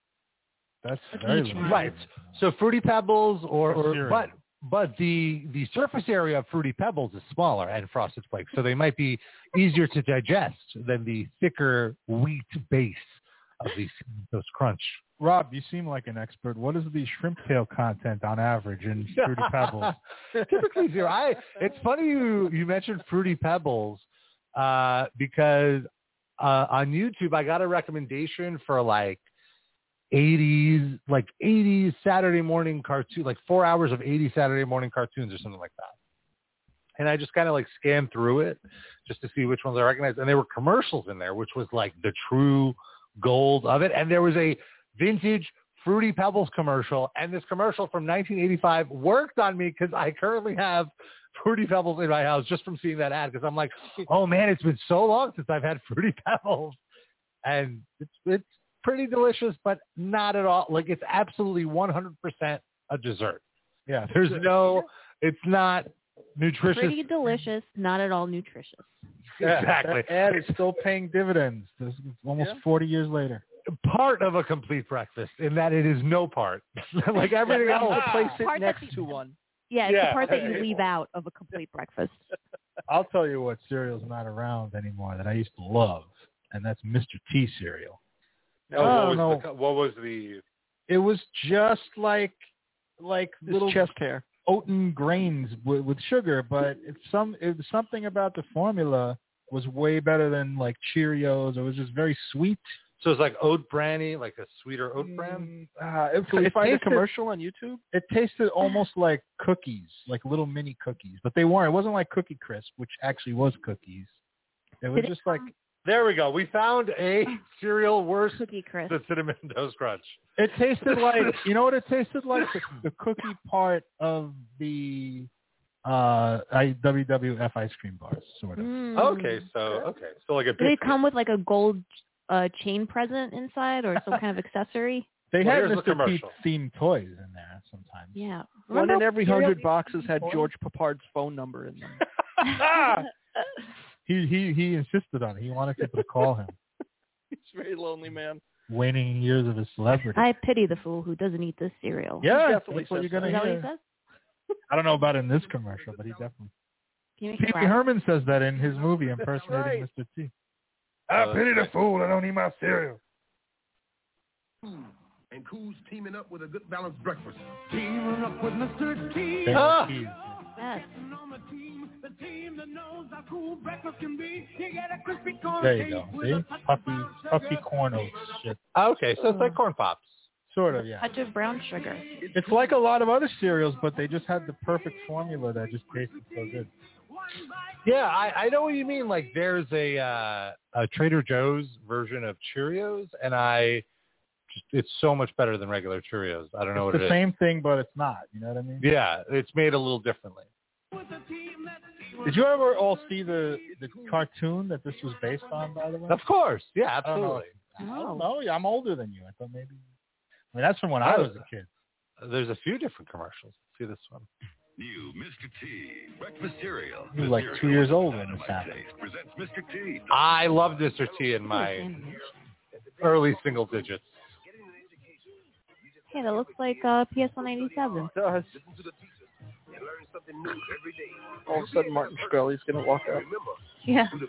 That's Each very one. limited. Right. So Fruity Pebbles or, Or or cereal. but but the the surface area of Fruity Pebbles is smaller and Frosted Flakes, so they might be easier to digest than the thicker wheat base of these those Crunch. Rob, you seem like an expert. What is the shrimp tail content on average in Fruity Pebbles? Typically zero. I it's funny you you mentioned Fruity Pebbles uh, because uh, on YouTube I got a recommendation for like eighties like eighties Saturday morning cartoon, like four hours of eighties Saturday morning cartoons or something like that. And I just kind of like scanned through it just to see which ones I recognized. And there were commercials in there, which was like the true gold of it. And there was a vintage Fruity Pebbles commercial. And this commercial from nineteen eighty-five worked on me because I currently have Fruity Pebbles in my house just from seeing that ad. Because I'm like, oh man, it's been so long since I've had Fruity Pebbles. And it's, it's pretty delicious, but not at all. Like it's absolutely one hundred percent a dessert. Yeah, There's no, it's not nutritious. Pretty delicious, not at all nutritious. Yeah, Exactly. that ad is still paying dividends. This is almost Yeah. forty years later. Part of a complete breakfast in that it is no part. Like everything I'll else. place it Part next that to one. Yeah, it's Yeah. the part that you leave out of a complete breakfast. I'll tell you what cereal's not around anymore that I used to love, and that's Mister T cereal. Oh, I what, don't was know. the, what was the? It was just like like This little chest hair. oaten grains with, with sugar, but it's some it was something about the formula was way better than like Cheerios. It was just very sweet. So it's like oat brandy, like a sweeter oat bran. Mm, uh, it, Can we it find a tasted- commercial on YouTube? It tasted almost like cookies, like little mini cookies, but they weren't. It wasn't like Cookie Crisp, which actually was cookies. It was Did it just like come- There we go. We found a cereal worse Cookie Crisp. than Cinnamon Toast Crunch. it tasted like. You know what it tasted like? The, the cookie part of the uh, I, W W F ice cream bars, sort of. Mm. Okay, so okay, so like a Do they big. come with like a gold uh, chain present inside or some kind of accessory? They Well, had here's the Mister T commercial. themed toys in there sometimes. Yeah. One Remember in every cereal- hundred boxes had George Papard's phone number in them. He he he insisted on it. He wanted people to call him. He's a very lonely man. Waning years of his celebrity. I pity the fool who doesn't eat this cereal. yeah, definitely that's what says you're Is gonna that what he hear. says? I don't know about in this commercial, but he definitely. Can you make Pee it Wee laugh? Herman says that in his movie impersonating right. Mister T. Oh, I pity the okay. fool. I don't eat my cereal. And Cool's teaming up with a good balanced breakfast. Teaming up with Mister T. There Ah. he is. Yes. On the team, the team that knows how cool breakfast can be. You get a crispy corn There you cake go. with See? a touch of Puffy, brown puffy sugar. corn oats shit. Okay, so it's like corn pops. Sort of, yeah. Touch of brown sugar. It's like a lot of other cereals, but they just had the perfect formula that just tasted so good. Yeah, I, I know what you mean. Like, there's a uh, a Trader Joe's version of Cheerios, and I just, it's so much better than regular Cheerios. I don't know It's what the it same is. thing, but it's not. You know what I mean? Yeah, it's made a little differently. Did you ever all see the the cartoon that this was based on, by the way? Of course. Yeah, I don't know. absolutely. I don't know. Yeah, I'm older than you. I thought maybe. I mean, that's from when I was a kid. There's a few different commercials. Let's see this one. New Mister T breakfast cereal. He was like two years old when this happened. Presents Mister T. I loved Mister T in my early single digits. Hey, that looks like uh, P S one ninety-seven. It does. All of a sudden, Martin Shkreli's going to walk out. Yeah. Mister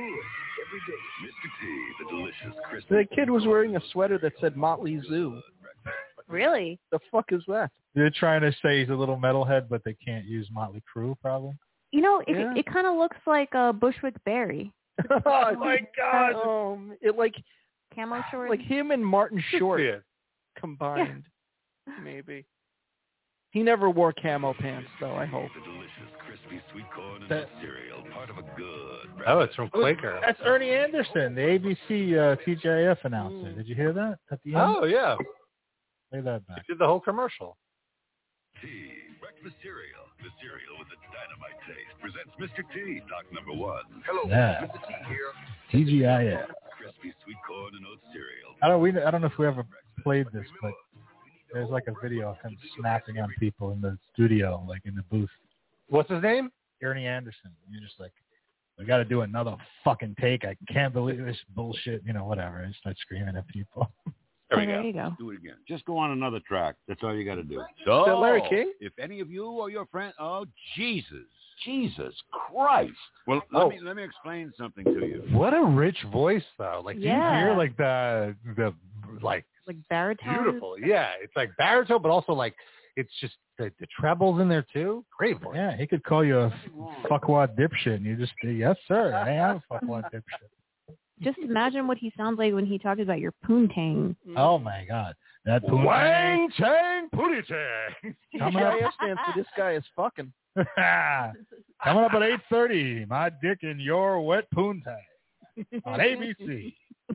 T, the delicious crispy. The kid was wearing a sweater that said Motley Zoo. Really? The fuck is that? They're trying to say he's a little metalhead, but they can't use Motley Crue, probably. You know, it Yeah. it kind of looks like uh, Bushwick Berry. Oh my god! Um, it like Camo shorts. like him and Martin Short See it. combined, maybe. He never wore camo pants, though. I hope. The delicious crispy sweet corn and That- oat cereal, part of a good. Oh, it's from Quaker. That's Ernie Anderson, the A B C uh, T J I F announcer. Did you hear that at the end? Oh, yeah. Play that back. He did the whole commercial. T breakfast cereal. The cereal with the dynamite taste presents Mister T. Talk number one. Hello, Yeah. Mister T here. T G I F. Crispy sweet corn and oat cereal. I don't. We. I don't know if we ever played this, but there's like a video of him snapping on people in the studio, like in the booth. What's his name? Ernie Anderson. You're just like, we got to do another fucking take. I can't believe this bullshit. You know, whatever. I start screaming at people. There Oh, we there go. you go. Do it again. Just go on another track. That's all you got to do. Is that Larry So, King? if any of you or your friend, oh Jesus, Jesus Christ! Well, let Oh. me let me explain something to you. What a rich voice, though. Like, do Yeah. you hear, like, the, the like, Like baritone. beautiful. Yeah, it's like baritone, but also, like, it's just the, the trebles in there, too. Great voice. Yeah, he could call you a fuckwad dipshit, and you just say, yes, sir. I am a fuckwad dipshit. Just imagine what he sounds like when he talks about your poontang. Oh my God, that poontang. Wang Chang Pootie Tang. T Coming G up, I F stands for this guy is fucking. coming up at eight thirty. My dick in your wet poontang on A B C.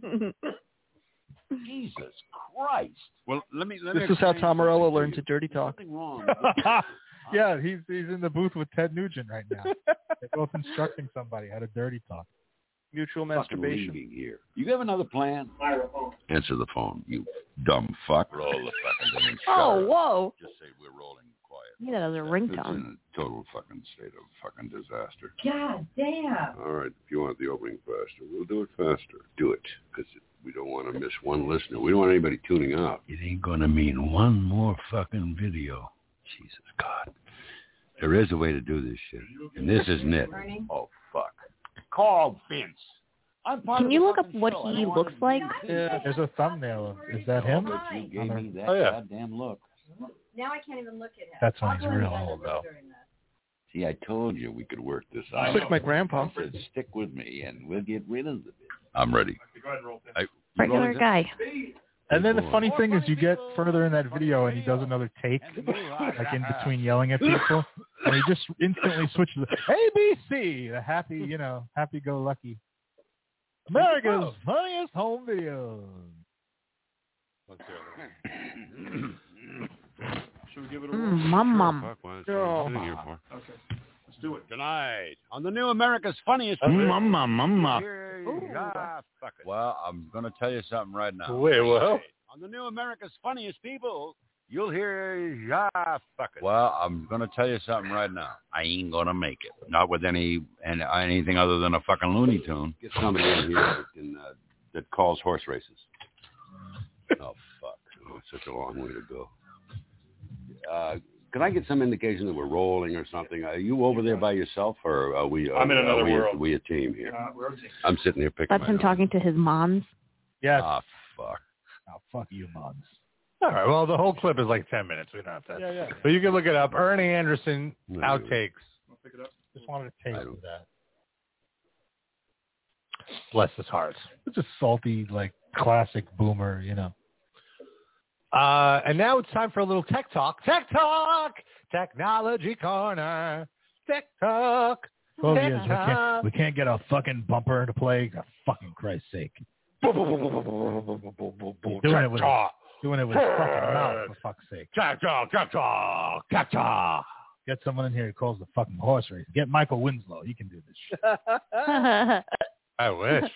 Jesus Christ! Well, let me let me. This is how explain Tom Morello something learned to to dirty you. talk. There's nothing wrong. Yeah, he's he's in the booth with Ted Nugent right now. They're both instructing somebody how to dirty talk. Mutual Fucking masturbation. leaving here. You have another plan? Answer the phone, you dumb fuck. Roll the fucking thing and shut Oh, her. whoa. Just say we're rolling quiet. Yeah, that was a It's ringtone. in a total fucking state of fucking disaster. God damn. All right, if you want the opening faster, we'll do it faster. Do it, because we don't want to miss one listener. We don't want anybody tuning out. It ain't going to mean one more fucking video. Jesus, God. There is a way to do this shit, and this isn't it. Oh, fuck. Call Vince. I'm part Can of you the look up fucking what show. I he don't looks wanna like? be- Yeah. There's a thumbnail. Of, is that him? But you gave me that Oh, yeah. goddamn look. Now I can't even look at him. That's when I'll he's go in real the old, other though. during that. See, I told you we could work this I out. took my grandpa. I said, stick with me, and we'll get rid of it. I'm ready. I, you Regular rolling, guy. And then the Boy. funny thing is, you get further in that video, and he does another take, like in between yelling at people, and he just instantly switches to A B C, the happy, you know, happy-go-lucky, America's funniest home videos. Should we give it a Mm, mum, mum. Fuck, why is Oh. sitting here for? Let's do it. Tonight, on the new America's Funniest Mama, mama. Yeah, fuck it. Well, I'm going to tell you something right now. Wait, what? On the new America's Funniest People, you'll hear, yeah, fuck it. Well, I'm going to tell you something right now. I ain't going to make it. Not with any, and anything other than a fucking Looney Tune. Get somebody in here that, can, uh, that calls horse races. Oh, fuck. Oh, it's such a long way to go. Uh, can I get some indication that we're rolling or something? Are you over there by yourself, or are we? Are, I'm in another are we, world. Are we a team here? Uh, we're a team. I'm sitting here picking That's my him nose. talking to his moms. Yes. Ah, fuck. Oh, fuck you, moms. All right, well, the whole clip is like ten minutes. We don't have to. Yeah, yeah. But you can look it up. Ernie Anderson No, outtakes. I'll pick it up. Just wanted to taste I don't- of that. Bless his heart. It's a salty, like, classic boomer, you know. Uh, and now it's time for a little tech talk. Tech talk! Technology corner. Tech talk. twelve years. We can't, we can't get a fucking bumper to play. For fucking Christ's sake. He's doing it with his, doing it with his fucking mouth, for fuck's sake. Get someone in here who calls the fucking horse race. Get Michael Winslow. He can do this shit. I wish.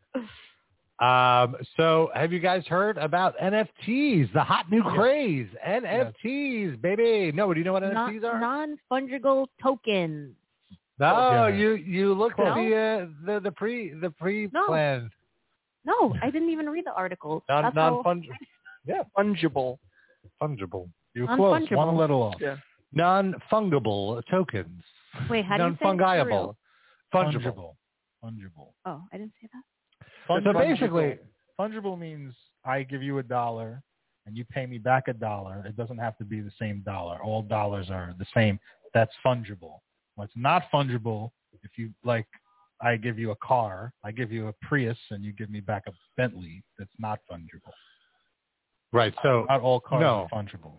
Um, so have you guys heard about N F Ts, the hot new craze? N F Ts, yes. Baby. No, do you know what non, N F Ts are? Non-fungible tokens. No, yeah. you you looked no? at the uh, the the pre the pre no. plan. No, I didn't even read the article. Non non fungible. Yeah, fungible. Fungible. You were close. One little off. Yeah. Non-fungible tokens. Wait, how do you say non-fungible? Fungible. Fungible. Fungible. Oh, I didn't say that. Fun- so basically, fungible means I give you a dollar and you pay me back a dollar. It doesn't have to be the same dollar. All dollars are the same. That's fungible. What's not fungible, if you like, I give you a car, I give you a Prius, and you give me back a Bentley. That's not fungible. Right. So not all cars no. are fungible.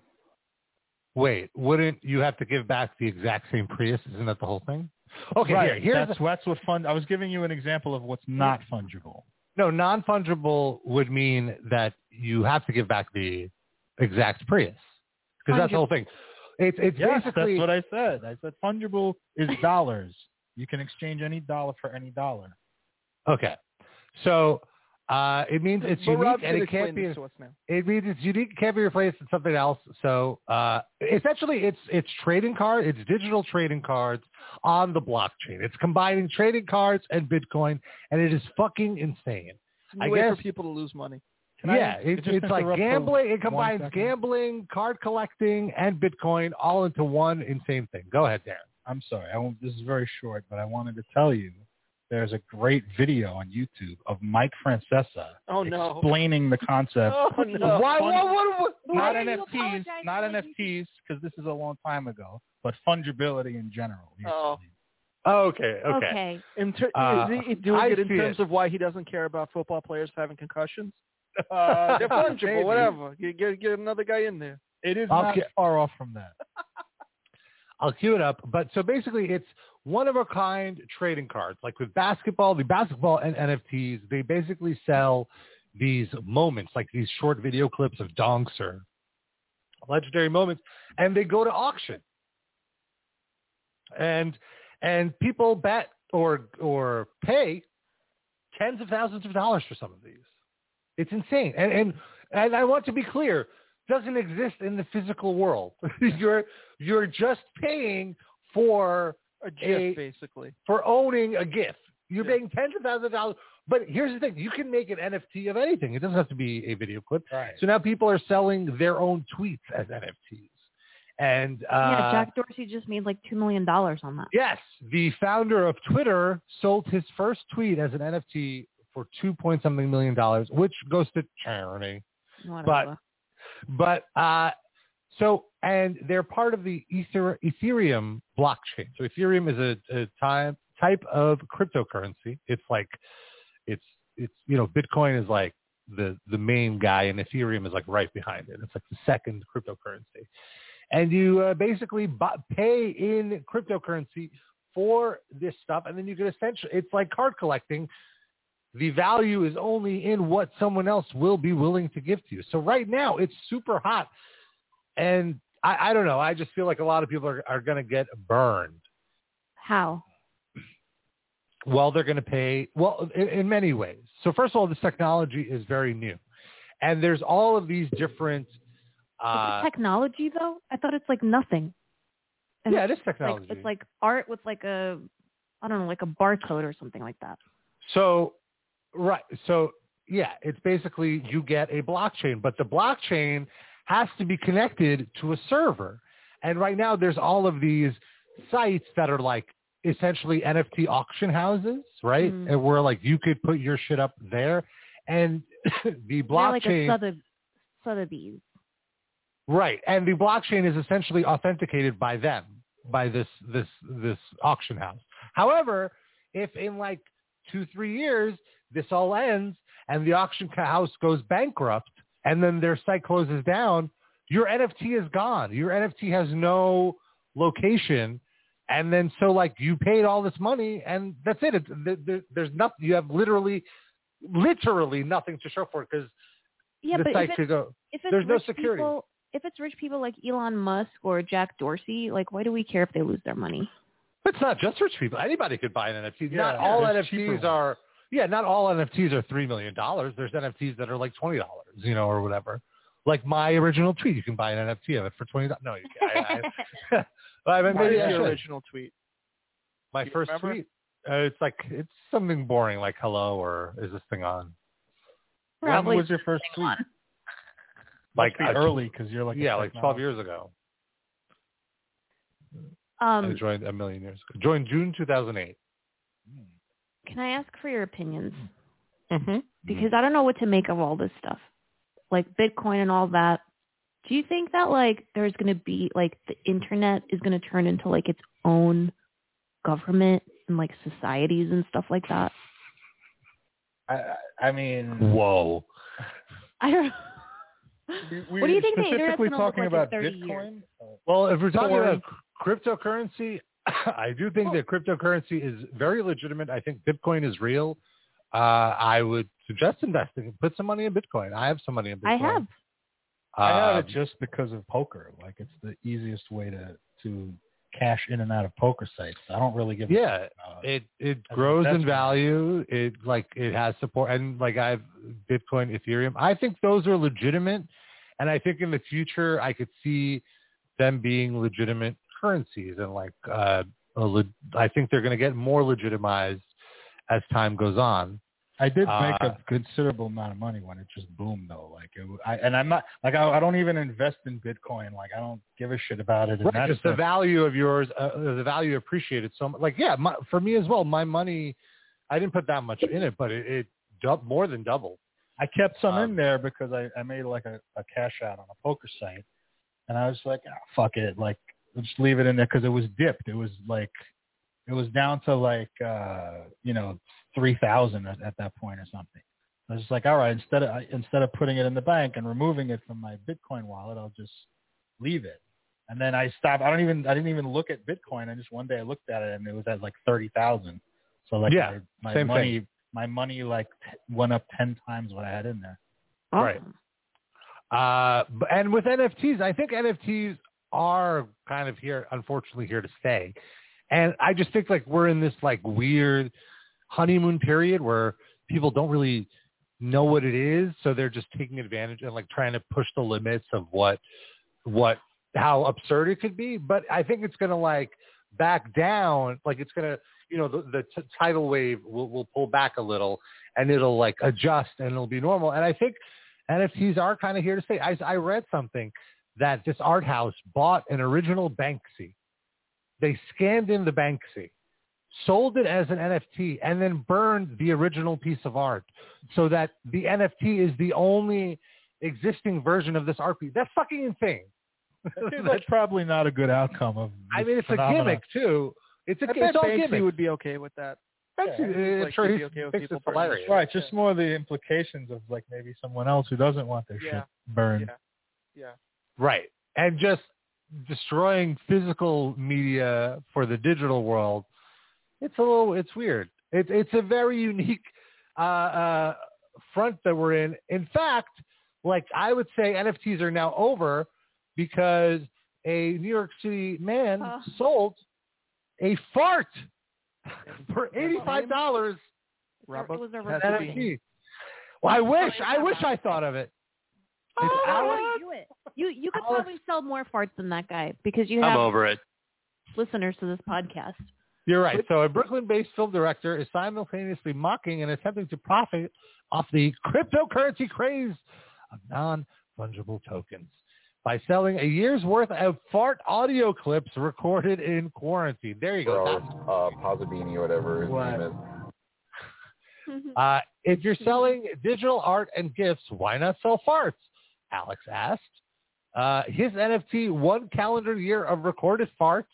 Wait, wouldn't you have to give back the exact same Prius? Isn't that the whole thing? Okay, right. here, here's that's, the, that's what fun. I was giving you an example of what's not fungible. No, non-fungible would mean that you have to give back the exact Prius, because that's the whole thing. It's it's yes, basically that's what I said. I said fungible is dollars. You can exchange any dollar for any dollar. Okay, so uh, it means it's but unique Rob's and gonna it can't explain be. this to us now. It means it's unique, it can't be replaced with something else. So uh, essentially, it's it's trading card, it's digital trading cards on the blockchain. It's combining trading cards and Bitcoin, and it is fucking insane. I I way guess for people to lose money. Can yeah, I, it's, just it's like interrupt for gambling. It one combines second? gambling, card collecting, and Bitcoin all into one insane thing. Go ahead, Darren. I'm sorry. I won't, this is very short, but I wanted to tell you there's a great video on YouTube of Mike Francesa oh, no. explaining the concept. Oh, no. Why, what, what, what, not Why N F are Ts, you apologizing not like N F Ts, because this is a long time ago, but fungibility in general. Oh. Oh, okay, okay. Okay. In ter- Uh, is he doing I it in see terms it. of why he doesn't care about football players having concussions? Uh, they're fungible, Maybe. whatever. You get get another guy in there. It is I'll not get- far off from that. I'll cue it up. But so basically, it's one-of-a-kind trading cards. Like with basketball, the basketball and N F Ts, they basically sell these moments, like these short video clips of dunks or legendary moments, and they go to auction. And and people bet or or pay tens of thousands of dollars for some of these. It's insane. And and, and I want to be clear, doesn't exist in the physical world. you're you're just paying for A GIF, a, basically. for owning a GIF. You're Yeah. paying tens of thousands of dollars. But here's the thing. You can make an N F T of anything. It doesn't have to be a video clip. Right. So now people are selling their own tweets as N F Ts. And uh, yeah, Jack Dorsey just made like two million dollars on that. yes, the founder of Twitter sold his first tweet as an N F T for two point something million dollars, which goes to charity. Whatever. But uh, so, and they're part of the Ether, Ethereum blockchain. So Ethereum is a, a type type of cryptocurrency. It's like, it's it's you know, Bitcoin is like the the main guy, and Ethereum is like right behind it. It's like the second cryptocurrency, and you uh, basically buy, pay in cryptocurrency for this stuff, and then you can essentially, it's like card collecting. The value is only in what someone else will be willing to give to you. So right now it's super hot. And I, I don't know. I just feel like a lot of people are, are going to get burned. How? Well, they're going to pay, well, in, in many ways. So first of all, this technology is very new. And there's all of these different... Uh, Is it technology, though? I thought it's like nothing. And yeah, it is it's technology. Like, it's like art with like a, I don't know, like a barcode or something like that. So, right. So, yeah, it's basically you get a blockchain, but the blockchain has to be connected to a server. And right now there's all of these sites that are like essentially N F T auction houses, right? Mm. And where like you could put your shit up there. And the blockchain... They're like a Sotheby's. Right. And the blockchain is essentially authenticated by them, by this this this auction house. However, if in like two, three years, this all ends and the auction house goes bankrupt and then their site closes down, your N F T is gone. Your N F T has no location And then so like you paid all this money and that's it. It's, there, there's nothing. You have literally, literally nothing to show for it because yeah, the but site if could go. If it's there's no rich security. People, if it's rich people like Elon Musk or Jack Dorsey, like why do we care if they lose their money? But it's not just rich people. Anybody could buy an N F T. Yeah, not all N F cheaper Ts are. Yeah, not all N F Ts are three million dollars. There's N F Ts that are like twenty dollars, you know, or whatever. Like my original tweet, you can buy an N F T of it for twenty dollars. No, you can't. I, I, I, I mean, What maybe is I your should. original tweet? My Do you first remember? tweet. Uh, it's like it's something boring, like hello or is this thing on? Probably when was your first tweet? on. Like Must be uh, early because you're like a yeah, like twelve technologist. years ago. Um, I joined a million years ago. Joined June two thousand eight. Can I ask for your opinions? Mm-hmm. Because I don't know what to make of all this stuff, like Bitcoin and all that. Do you think that like there's going to be like the internet is going to turn into like its own government and like societies and stuff like that? I, I mean, Whoa. I don't. we, What do you think the internet's specifically gonna look talking like in about thirty Bitcoin? years? Well, if we're talking Or- about cryptocurrency, I do think that cryptocurrency is very legitimate. I think Bitcoin is real. Uh, I would suggest investing. Put some money in Bitcoin. I have some money in Bitcoin. I have. I have it Um, just because of poker. Like it's the easiest way to to cash in and out of poker sites. I don't really give. Yeah, a, uh, it it an grows in investment. value. It like it has support, and like I have Bitcoin, Ethereum. I think those are legitimate, and I think in the future I could see them being legitimate currencies, and like uh, a le- I think they're going to get more legitimized as time goes on. I did make Uh, a considerable amount of money when it just boomed, though. Like, it, I, and I'm not like I, I don't even invest in Bitcoin. Like, I don't give a shit about it. And Right, that's just the value of yours, uh, the value appreciated so much. Like, yeah, my, for me as well, my money, I didn't put that much in it, but it, it dub, more than doubled. I kept some Um, in there because I, I made like a, a cash out on a poker site, and I was like, oh, fuck it, like let's just leave it in there because it was dipped. It was like, it was down to like, uh, you know, three thousand at, at that point or something. I was just like, all right, instead of instead of putting it in the bank and removing it from my Bitcoin wallet, I'll just leave it. And then I stopped. I don't even. I didn't even look at Bitcoin. I just one day I looked at it and it was at like thirty thousand. So like Yeah, my, my same money, thing. my money like t- went up ten times what I had in there. Right. Uh, b- and with N F Ts, I think N F Ts are kind of here, unfortunately, here to stay. And I just think like we're in this like weird honeymoon period where people don't really know what it is, so they're just taking advantage and like trying to push the limits of what what how absurd it could be. But I think it's gonna like back down, like it's gonna, you know, the, the t- tidal wave will, will pull back a little, and it'll like adjust and it'll be normal. And I think N F Ts are kind of here to stay. I, I read something that this art house bought an original Banksy. They scanned in the Banksy, sold it as an N F T, and then burned the original piece of art so that the N F T is the only existing version of this art piece. That's fucking insane. That's probably not a good outcome of. I this mean, it's phenomena. a gimmick too. It's a I it's bet all Banksy gimmick. would be okay with that. Banksy, Yeah, I'm like sure he'd he's be okay with thinks people it's burning hilarious. Right, just more the implications of like maybe someone else who doesn't want their Yeah. shit burned. Yeah. Yeah. Right. And just destroying physical media for the digital world, it's a little, it's weird. It's it's a very unique uh, uh, front that we're in. In fact, like I would say N F Ts are now over because a New York City man Oh. sold a fart for eighty-five dollars. Robert It was a has N to F be. T. Well, I wish, I wish I thought of it. It's Oh, Alex. how do you do it? You you could Alex- probably sell more farts than that guy because you I'm have over it. listeners to this podcast. You're right. So a Brooklyn-based film director is simultaneously mocking and attempting to profit off the cryptocurrency craze of non-fungible tokens by selling a year's worth of fart audio clips recorded in quarantine. There you go. Or, That's- uh, Posabini or whatever his What? name is. Uh, if you're selling digital art and gifts, why not sell farts? Alex asked. Uh, his N F T, one calendar year of recorded farts,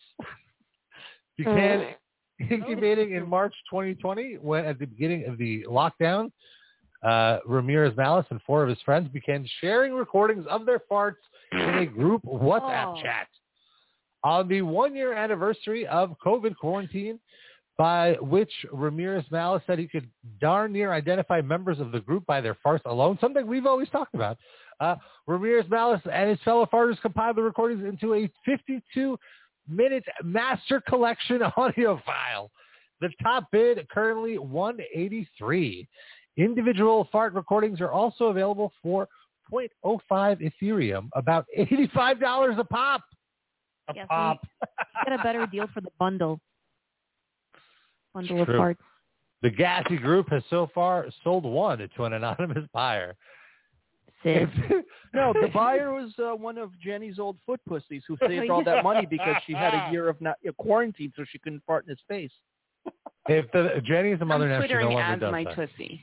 began incubating in March twenty twenty when at the beginning of the lockdown, uh, Ramirez Malice and four of his friends began sharing recordings of their farts in a group WhatsApp Oh. chat. on the one-year anniversary of COVID quarantine, by which Ramirez Malice said he could darn near identify members of the group by their farts alone, something we've always talked about. Uh, Ramirez Malice and his fellow farters compiled the recordings into a fifty-two minute master collection audio file. The top bid currently one eighty-three. Individual fart recordings are also available for zero point zero five Ethereum, about eighty-five dollars a pop. A yeah, pop. So you get a better deal for the bundle. Bundle of True. parts. The Gassy Group has so far sold one to an anonymous buyer. Sid. No, the buyer was uh, one of Jenny's old foot pussies who saved all that money because she had a year of not, uh, quarantine, so she couldn't fart in his face. If the Jenny's the mother I'm now, she no twittering longer as does my that. pussy.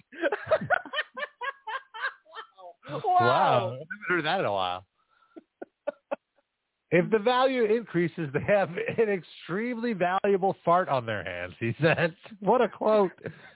Wow. wow. I haven't heard that in a while. If the value increases, they have an extremely valuable fart on their hands, he said. What a quote.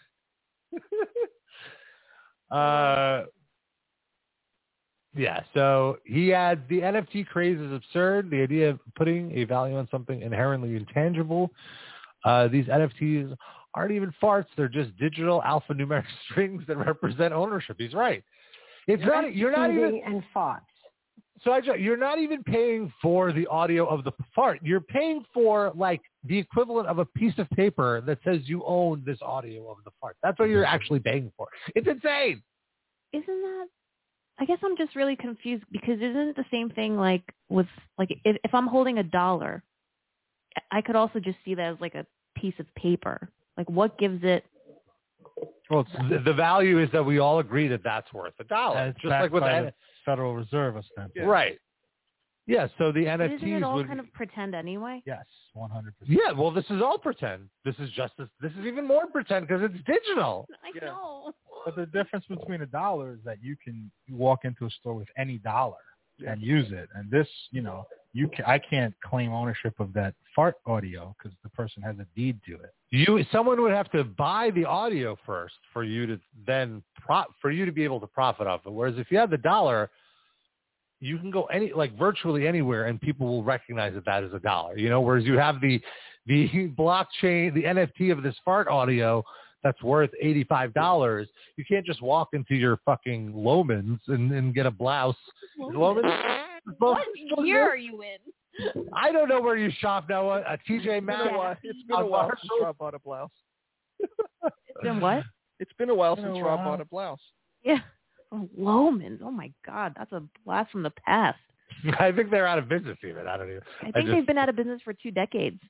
uh, yeah, so he adds, the N F T craze is absurd. The idea of putting a value on something inherently intangible. Uh, these N F Ts aren't even farts. They're just digital alphanumeric strings that represent ownership. He's right. It's You're not. You're not even. and thoughts. So I, you're not even paying for the audio of the fart. You're paying for like the equivalent of a piece of paper that says you own this audio of the fart. That's what you're actually paying for. It's insane. Isn't that? I guess I'm just really confused because isn't it the same thing like with like if, if I'm holding a dollar, I could also just see that as like a piece of paper. Like what gives it? Well, it's, the, the value is that we all agree that that's worth a dollar. And it's just backed like with by the the Federal Reserve, ostensibly. right. Yeah. So the N F Ts Isn't it all would. kind of pretend anyway? Yes, one hundred percent. Yeah. Well, this is all pretend. This is just this. This is even more pretend because it's digital. I Yeah. know. But the difference between a dollar is that you can you walk into a store with any dollar and use it. And this, you know, you can, I can't claim ownership of that fart audio because the person has a deed to it. You, someone would have to buy the audio first for you to then pro, for you to be able to profit off it. Whereas if you have the dollar, you can go any like virtually anywhere and people will recognize that that is a dollar. You know, whereas you have the the blockchain, the N F T of this fart audio that's worth eighty-five dollars. You can't just walk into your fucking Loman's and, and get a blouse. Loman's? What year are you in? I don't know where you shop, Noah. A T J It's been Maxx. a while, it's been a while since Rob bought a blouse. It's been what? It's been a while Been a since Rob while. bought a blouse. Yeah. Oh, Loman's. Oh my God, that's a blast from the past. I think they're out of business even. I don't even. I think I just, they've been out of business for two decades.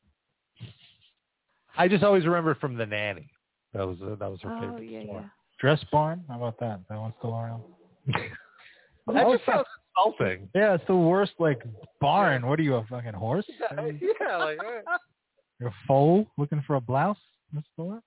I just always remember from The Nanny. That was uh, that was her Oh favorite yeah, store. yeah. Dress Barn? How about that? That one's still around. That just sounds insulting. Yeah, it's the worst, like, barn. What are you, a fucking horse? Yeah, like uh, You're a foal looking for a blouse in the store?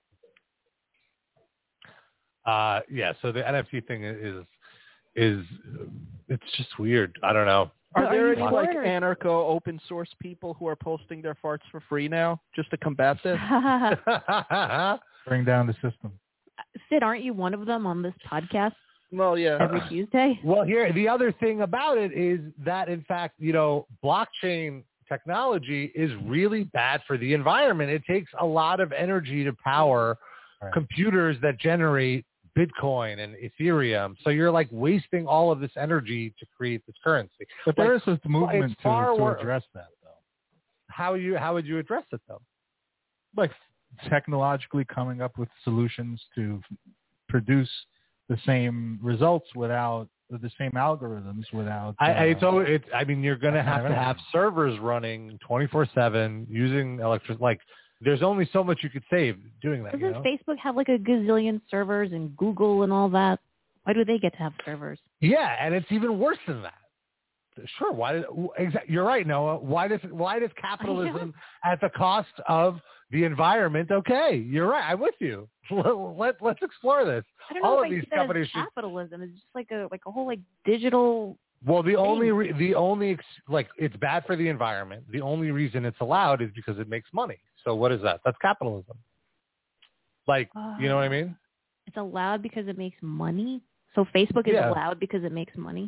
uh, yeah. So the N F T thing is is it's just weird. I don't know. Are Are there you any like sure? anarcho open source people who are posting their farts for free now just to combat this? Bring down the system. Sid, aren't you one of them on this podcast Well, yeah. every Tuesday? Well, here the other thing about it is that in fact, you know, blockchain technology is really bad for the environment. It takes a lot of energy to power Right. computers that generate Bitcoin and Ethereum. So you're like wasting all of this energy to create this currency. But there is Like, this movement it's to, far to wor- address that, though. How you how would you address it though? Like technologically coming up with solutions to f- produce the same results without the same algorithms without. I, I uh, it's always, it's, I mean, you're going to that kind have of to have energy. servers running twenty-four seven using electric. Like, there's only so much you could save doing that. Doesn't You know? Facebook have like a gazillion servers and Google and all that? Why do they get to have servers? Yeah, and it's even worse than that. Sure. Why? Did, exactly. You're right, Noah. Why does why does capitalism at the cost of the environment? Okay, you're right. I'm with you. Let, let's explore this. I don't know All if of I these see that as companies should. capitalism. It's just like a like a whole like digital. Well, the only re- the only ex- like it's bad for the environment. The only reason it's allowed is because it makes money. So what is that? That's capitalism. Like, you know what I mean? It's allowed because it makes money. So Facebook is Yeah. allowed because it makes money.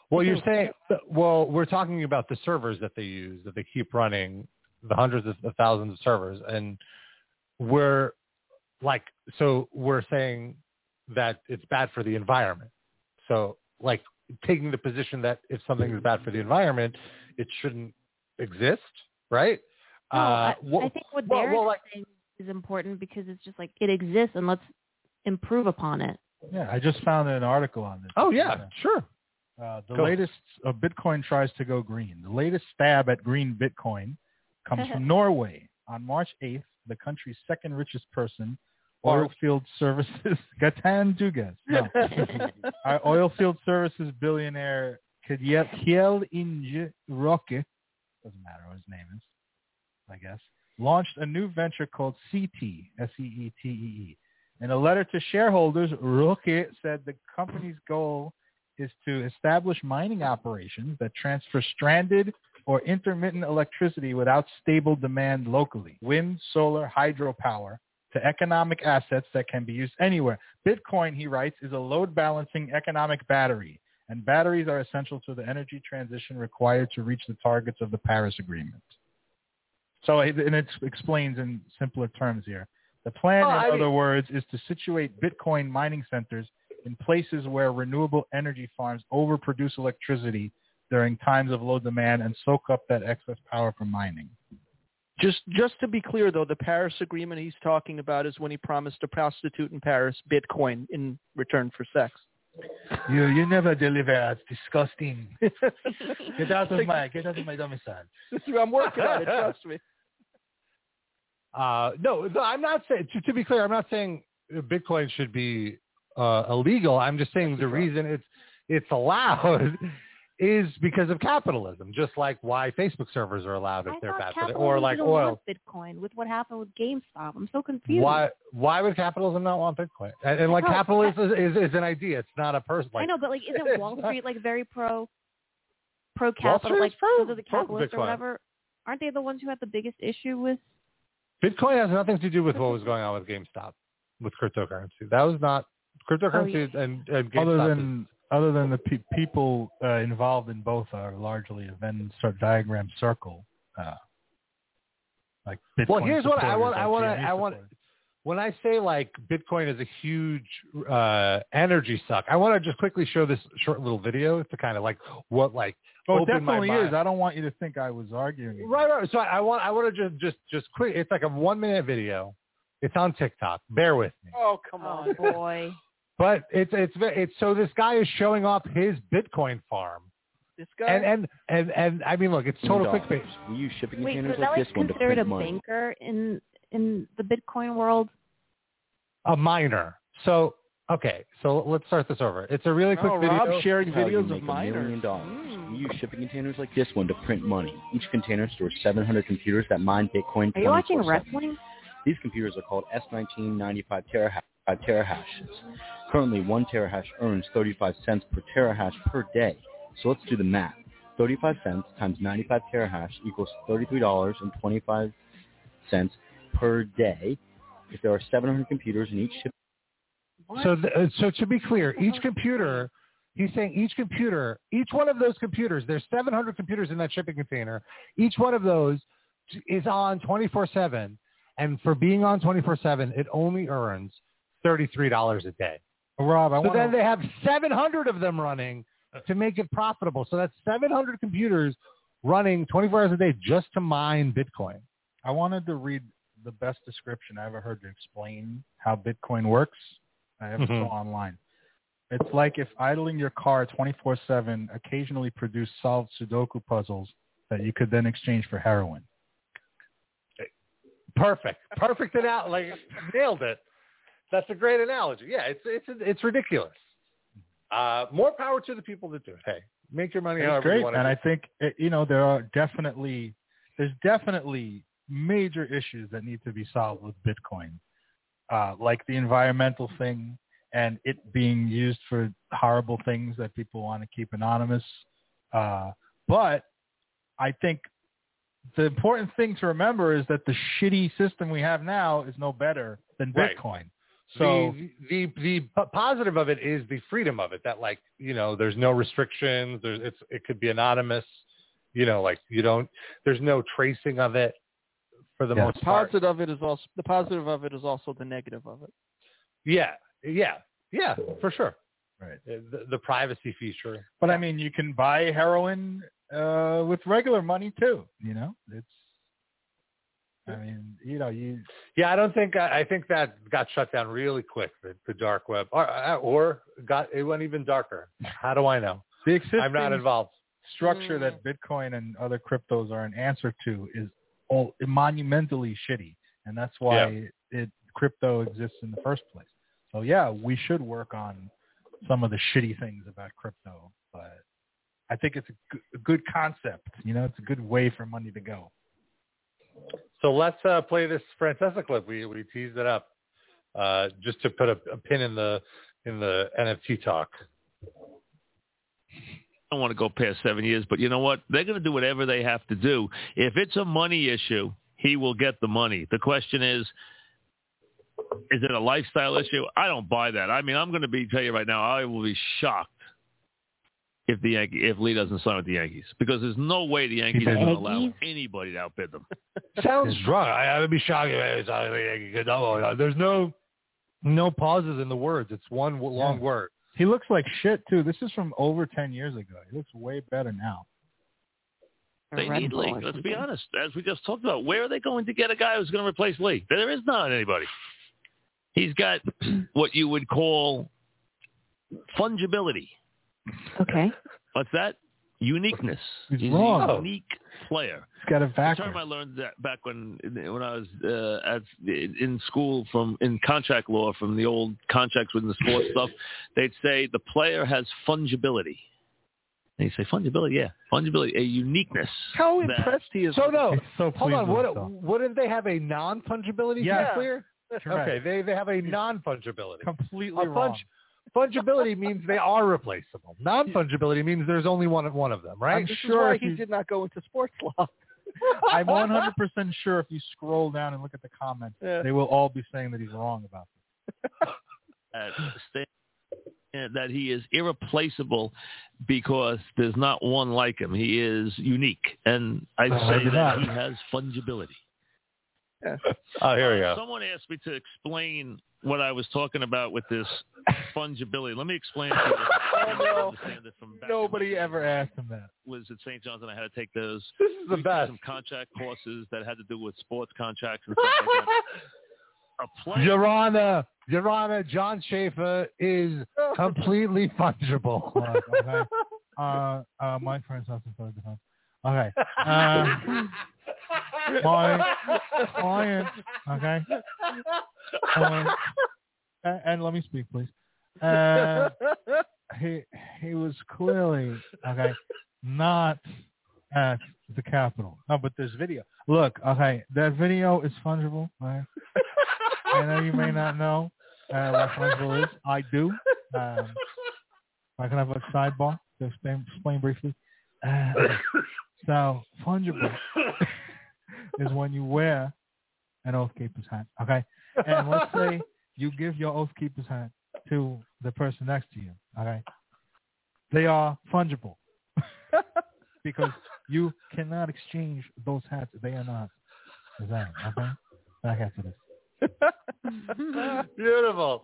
Well, you're saying, well, we're talking about the servers that they use, that they keep running, the hundreds of thousands of servers. And we're like, so we're saying that it's bad for the environment. So like taking the position that if something is bad for the environment, it shouldn't exist, right? No, uh, I, well, I think what well, they're well, like, saying is important because it's just like it exists and let's improve upon it. Yeah, I just found an article on this. Oh, yeah, sure. Uh, the Go. latest, uh, Bitcoin tries to go green. The latest stab at green Bitcoin comes from Norway. On March eighth, the country's second richest person, Oilfield Services, Gatan Dugas, no. Our Oilfield Services billionaire, Kjell Inge Roque, doesn't matter what his name is, I guess, launched a new venture called C T, S E E T E E. In a letter to shareholders, Roque said the company's goal is to establish mining operations that transfer stranded or intermittent electricity without stable demand locally, wind, solar, hydropower, to economic assets that can be used anywhere. Bitcoin, he writes, is a load-balancing economic battery, and batteries are essential to the energy transition required to reach the targets of the Paris Agreement. So, and it explains in simpler terms here. The plan, oh, in I other mean, words, is to situate Bitcoin mining centers in places where renewable energy farms overproduce electricity during times of low demand and soak up that excess power from mining. Just just to be clear, though, the Paris Agreement he's talking about is when he promised a prostitute in Paris Bitcoin in return for sex. You you never deliver. It's disgusting. Get out of my get out of my domicile. I'm working on it. Trust me. Uh, no, no, I'm not saying. To, to be clear, I'm not saying Bitcoin should be uh, illegal. I'm just saying the reason it's it's allowed is because of capitalism, just like why Facebook servers are allowed if I they're thought bad for it, capitalism or like didn't oil. want Bitcoin with what happened with GameStop. I'm so confused. Why why would capitalism not want Bitcoin? And, and like No, capitalism is, is is an idea. It's not a person. Like, I know, but like, isn't Wall Street like very pro pro Wall capital, Street like is pro- because of the pro capitalists or Bitcoin. whatever? Aren't they the ones who have the biggest issue with? Bitcoin has nothing to do with what was going on with GameStop, with cryptocurrency. That was not cryptocurrency Oh, yeah. and, and GameStop. Other than other than the pe- people uh, involved in both are largely a Venn sort of diagram circle, uh, like Bitcoin. Well, here's what I want. supporters I and want. G M E I want. supporters. When I say like Bitcoin is a huge uh, energy suck, I want to just quickly show this short little video to kind of like what like. Oh, it open my definitely mind. is. I don't want you to think I was arguing. Right, right. So I, I want. I want to just, just, just quick. It's like a one minute video. It's on TikTok. Bear with me. Oh, come on. Oh boy. But it's it's it's so this guy is showing off his Bitcoin farm. This guy. And and and and I mean, look, it's total clickbait. We use shipping Wait, so containers is that like like this one to considered a print money. banker in in the Bitcoin world? A miner. So okay, so let's start this over. It's a really quick oh, video. Rob's sharing How you videos make of a miners. million dollars. Mm. We use shipping containers like this one to print money. Each container stores seven hundred computers that mine Bitcoin. Are you watching twenty-four seven. wrestling? These computers are called S nineteen ninety-five terahash, terahashes. Currently, one terahash earns thirty-five cents per terahash per day. So let's do the math. thirty-five cents times ninety-five terahash equals thirty-three dollars and twenty-five cents per day. If there are seven hundred computers in each ship. So th- so to be clear, each computer, he's saying each computer, each one of those computers, there's seven hundred computers in that shipping container. Each one of those is on twenty-four seven, and for being on twenty-four seven, it only earns thirty-three dollars a day. Rob, I So want then they have seven hundred of them running to make it profitable. So that's seven hundred computers running twenty-four hours a day just to mine Bitcoin. I wanted to read the best description I ever heard to explain how Bitcoin works. I have Mm-hmm. it online. It's like if idling your car twenty-four seven occasionally produced solved Sudoku puzzles that you could then exchange for heroin. Perfect. Perfect analogy. Like, nailed it. That's a great analogy. Yeah, it's it's it's ridiculous. Uh, more power to the people that do it. Hey, make your money It's however great, you want and to. I think it, you know there are definitely there's definitely major issues that need to be solved with Bitcoin, uh, like the environmental thing and it being used for horrible things that people want to keep anonymous. Uh, but I think the important thing to remember is that the shitty system we have now is no better than Right. Bitcoin. So the, the the p- positive of it is the freedom of it. That like you know, there's no restrictions. There's it's it could be anonymous. You know, like you don't. There's no tracing of it for the Yeah. most The part. positive of it is also the positive of it is also the negative of it. Yeah, yeah, yeah, for sure. right. The, the privacy feature. But I mean, you can buy heroin uh, with regular money too. You know, it's. I mean, you know, you. Yeah, I don't think I, I think that got shut down really quick. The, the dark web, or, or got it went even darker. How do I know? The existing I'm not involved. structure that Bitcoin and other cryptos are an answer to is all monumentally shitty, and that's why Yeah. it crypto exists in the first place. So yeah, we should work on some of the shitty things about crypto, but I think it's a good, a good concept. You know, it's a good way for money to go. So let's uh, play this Francesa clip. We we teased it up uh, just to put a, a pin in the in the N F T talk. I don't want to go past seven years, but you know what? They're going to do whatever they have to do. If it's a money issue, he will get the money. The question is, is it a lifestyle issue? I don't buy that. I mean, I'm going to be tell you right now, I will be shocked if the Yankee, if Lee doesn't sign with the Yankees, because there's no way the Yankees are going to allow anybody to outbid them. Sounds strong. I, I would be shocked if it was, there's no no pauses in the words. It's one w- long Yeah. word. He looks like shit too. This is from over ten years ago. He looks way better now. They need Lee. Let's be honest. As we just talked about, where are they going to get a guy who's going to replace Lee? There is not anybody. He's got what you would call fungibility. Okay. What's that? Uniqueness. He's He's wrong. a unique player. He's got a The vacuum. term I learned that back when when I was uh, at in school from in contract law from the old contracts with the sports stuff, they'd say the player has fungibility. And you say fungibility, yeah, fungibility, a uniqueness. How that- impressed he is. So with no, He's so hold pleased on. with What, himself. wouldn't they have a non-fungibility? Yeah. To be clear. Correct. Okay, they they have a non-fungibility. Completely A wrong. Fungibility means they are replaceable. Non-fungibility means there's only one of one of them, right? I'm This sure is why if he you- did not go into sports law. I'm one hundred percent sure if you scroll down and look at the comments, Yeah. they will all be saying that he's wrong about this. uh, stand- uh, that he is irreplaceable because there's not one like him. He is unique, and I Oh, say maybe that not. he has fungibility. Yeah. Oh, here we go. Someone asked me to explain what I was talking about with this fungibility. Let me explain. To you. I no. understand it from back Nobody in my ever asked him that. was at Saint John's, and I had to take those. This is the we took best. Some contract courses that had to do with sports contracts and stuff like that. A player, Your Honor, Your Honor, John Schaefer is completely fungible. Look, okay. Uh, uh, Mike Francis is for defense. Okay. Uh, my client, okay. Um, and, and let me speak, please. Uh, he he was clearly okay, not at the Capitol. No, but there's video. Look, okay, that video is fungible. Right? I know you may not know uh, what fungible is. I do. Um, I can have a sidebar to explain, explain briefly. Uh, so fungible is when you wear an Oath Keeper's hat. Okay, and let's say you give your Oath Keeper's hat to the person next to you. Okay, they are fungible because you cannot exchange those hats. They are not the same. Okay, back after this. Beautiful.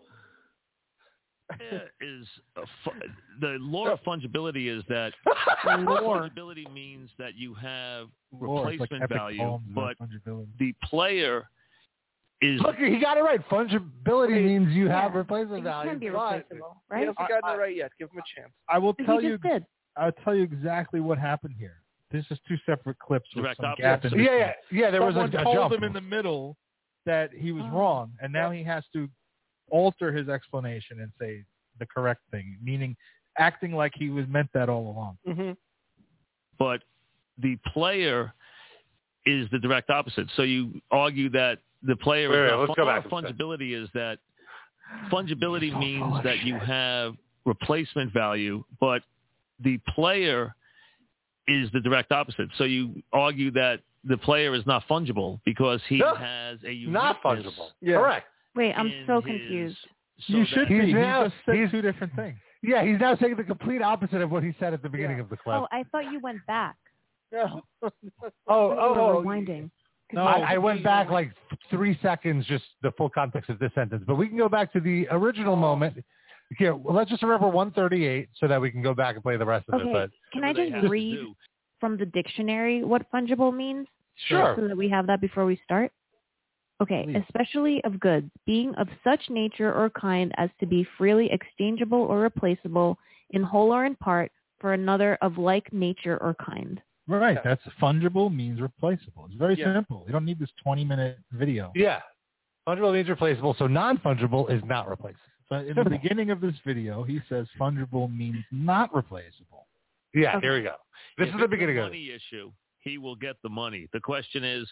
is a fu- the law of fungibility is that fungibility means that you have Lore, it's like replacement epic value, poems about but fungibility. the player is Look, he got it right. Fungibility means you have Yeah. replacement It value. can be but- replaceable, He right? hasn't gotten it right yet. Give him a chance. I will But tell he you. just did. I'll tell you exactly what happened here. This is two separate clips with Direct some opposite. gap in Yeah, between. yeah, yeah. There Someone was a, a told jump. him in the middle that he was Oh. wrong, and now he has to alter his explanation and say the correct thing, meaning acting like he was meant that all along. Mm-hmm. but the player is the direct opposite. So you argue that the player Wait, is wait, not let's fun- go law back of a second. fungibility is that fungibility So means full of that you shit. have replacement value, but the player is the direct opposite. So you argue that the player is not fungible because he No, has a uniqueness. Not fungible. Yeah. Correct. Wait, I'm in so his- confused. so you that- should He's be. now- he just said he's- two different things. Yeah, he's now saying the complete opposite of what he said at the beginning of the clip. Oh, I thought you went back. No. oh, You oh, were rewinding. No, I, I went back like three seconds, just the full context of this sentence. But we can go back to the original moment. Okay, well, let's just remember one thirty-eight so that we can go back and play the rest of Okay, it. But can I whatever they just have to read do. from the dictionary what fungible means? Sure. So that we have that before we start. Okay, Please. especially of goods, being of such nature or kind as to be freely exchangeable or replaceable in whole or in part for another of like nature or kind. Right. That's fungible means replaceable. It's very Yeah. simple. You don't need this twenty-minute video. yeah, fungible means replaceable, so non-fungible is not replaceable. But in the beginning of this video, he says fungible means not replaceable. Yeah, Okay. here we go. This If is the it's beginning a of it. money issue. He will get the money. The question is,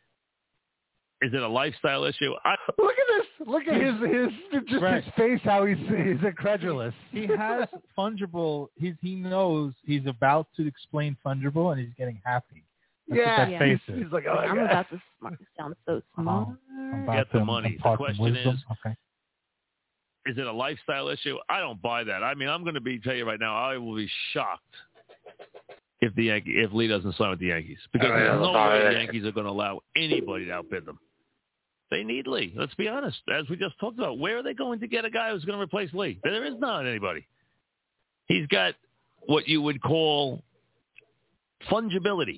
is it a lifestyle issue? I, Look at this. Look at his his just Right. his face. How he's he's incredulous. He has fungible. He's he knows he's about to explain fungible, and he's getting happy. That's yeah, what that face he's, is. he's like, oh, Like, I'm God. about to smart, sound so smart. I'm about Get the to money. The impart some question wisdom. is- okay. is it a lifestyle issue? I don't buy that. I mean, I'm going to be tell you right now, I will be shocked if the Yankee, if Lee doesn't sign with the Yankees, because Oh, there's yeah, no sorry. way the Yankees are going to allow anybody to outbid them. They need Lee. Let's be honest. As we just talked about, where are they going to get a guy who's going to replace Lee? There is not anybody. He's got what you would call fungibility.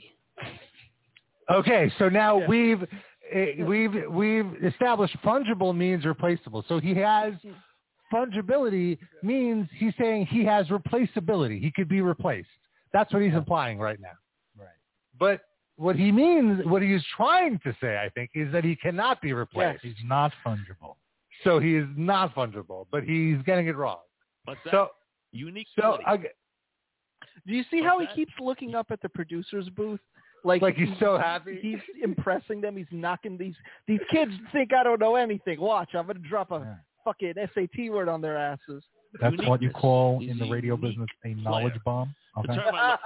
Okay, so now Yeah. we've eh, we've we've established fungible means replaceable. So he has fungibility means he's saying he has replaceability. He could be replaced. That's what he's implying right now. Right. But what he means, what he is trying to say, I think, is that he cannot be replaced. He's not fungible. So he is not fungible, but he's getting it wrong. What's that? So Unique. so I, Do you see What's how he that? keeps looking up at the producer's booth? Like, like he's so happy. he's impressing them. He's knocking these these kids think I don't know anything. Watch, I'm gonna drop a Yeah. fucking S A T word on their asses. That's what you Uniqueness. call He's in the a radio unique business a player. knowledge bomb. The Okay. term I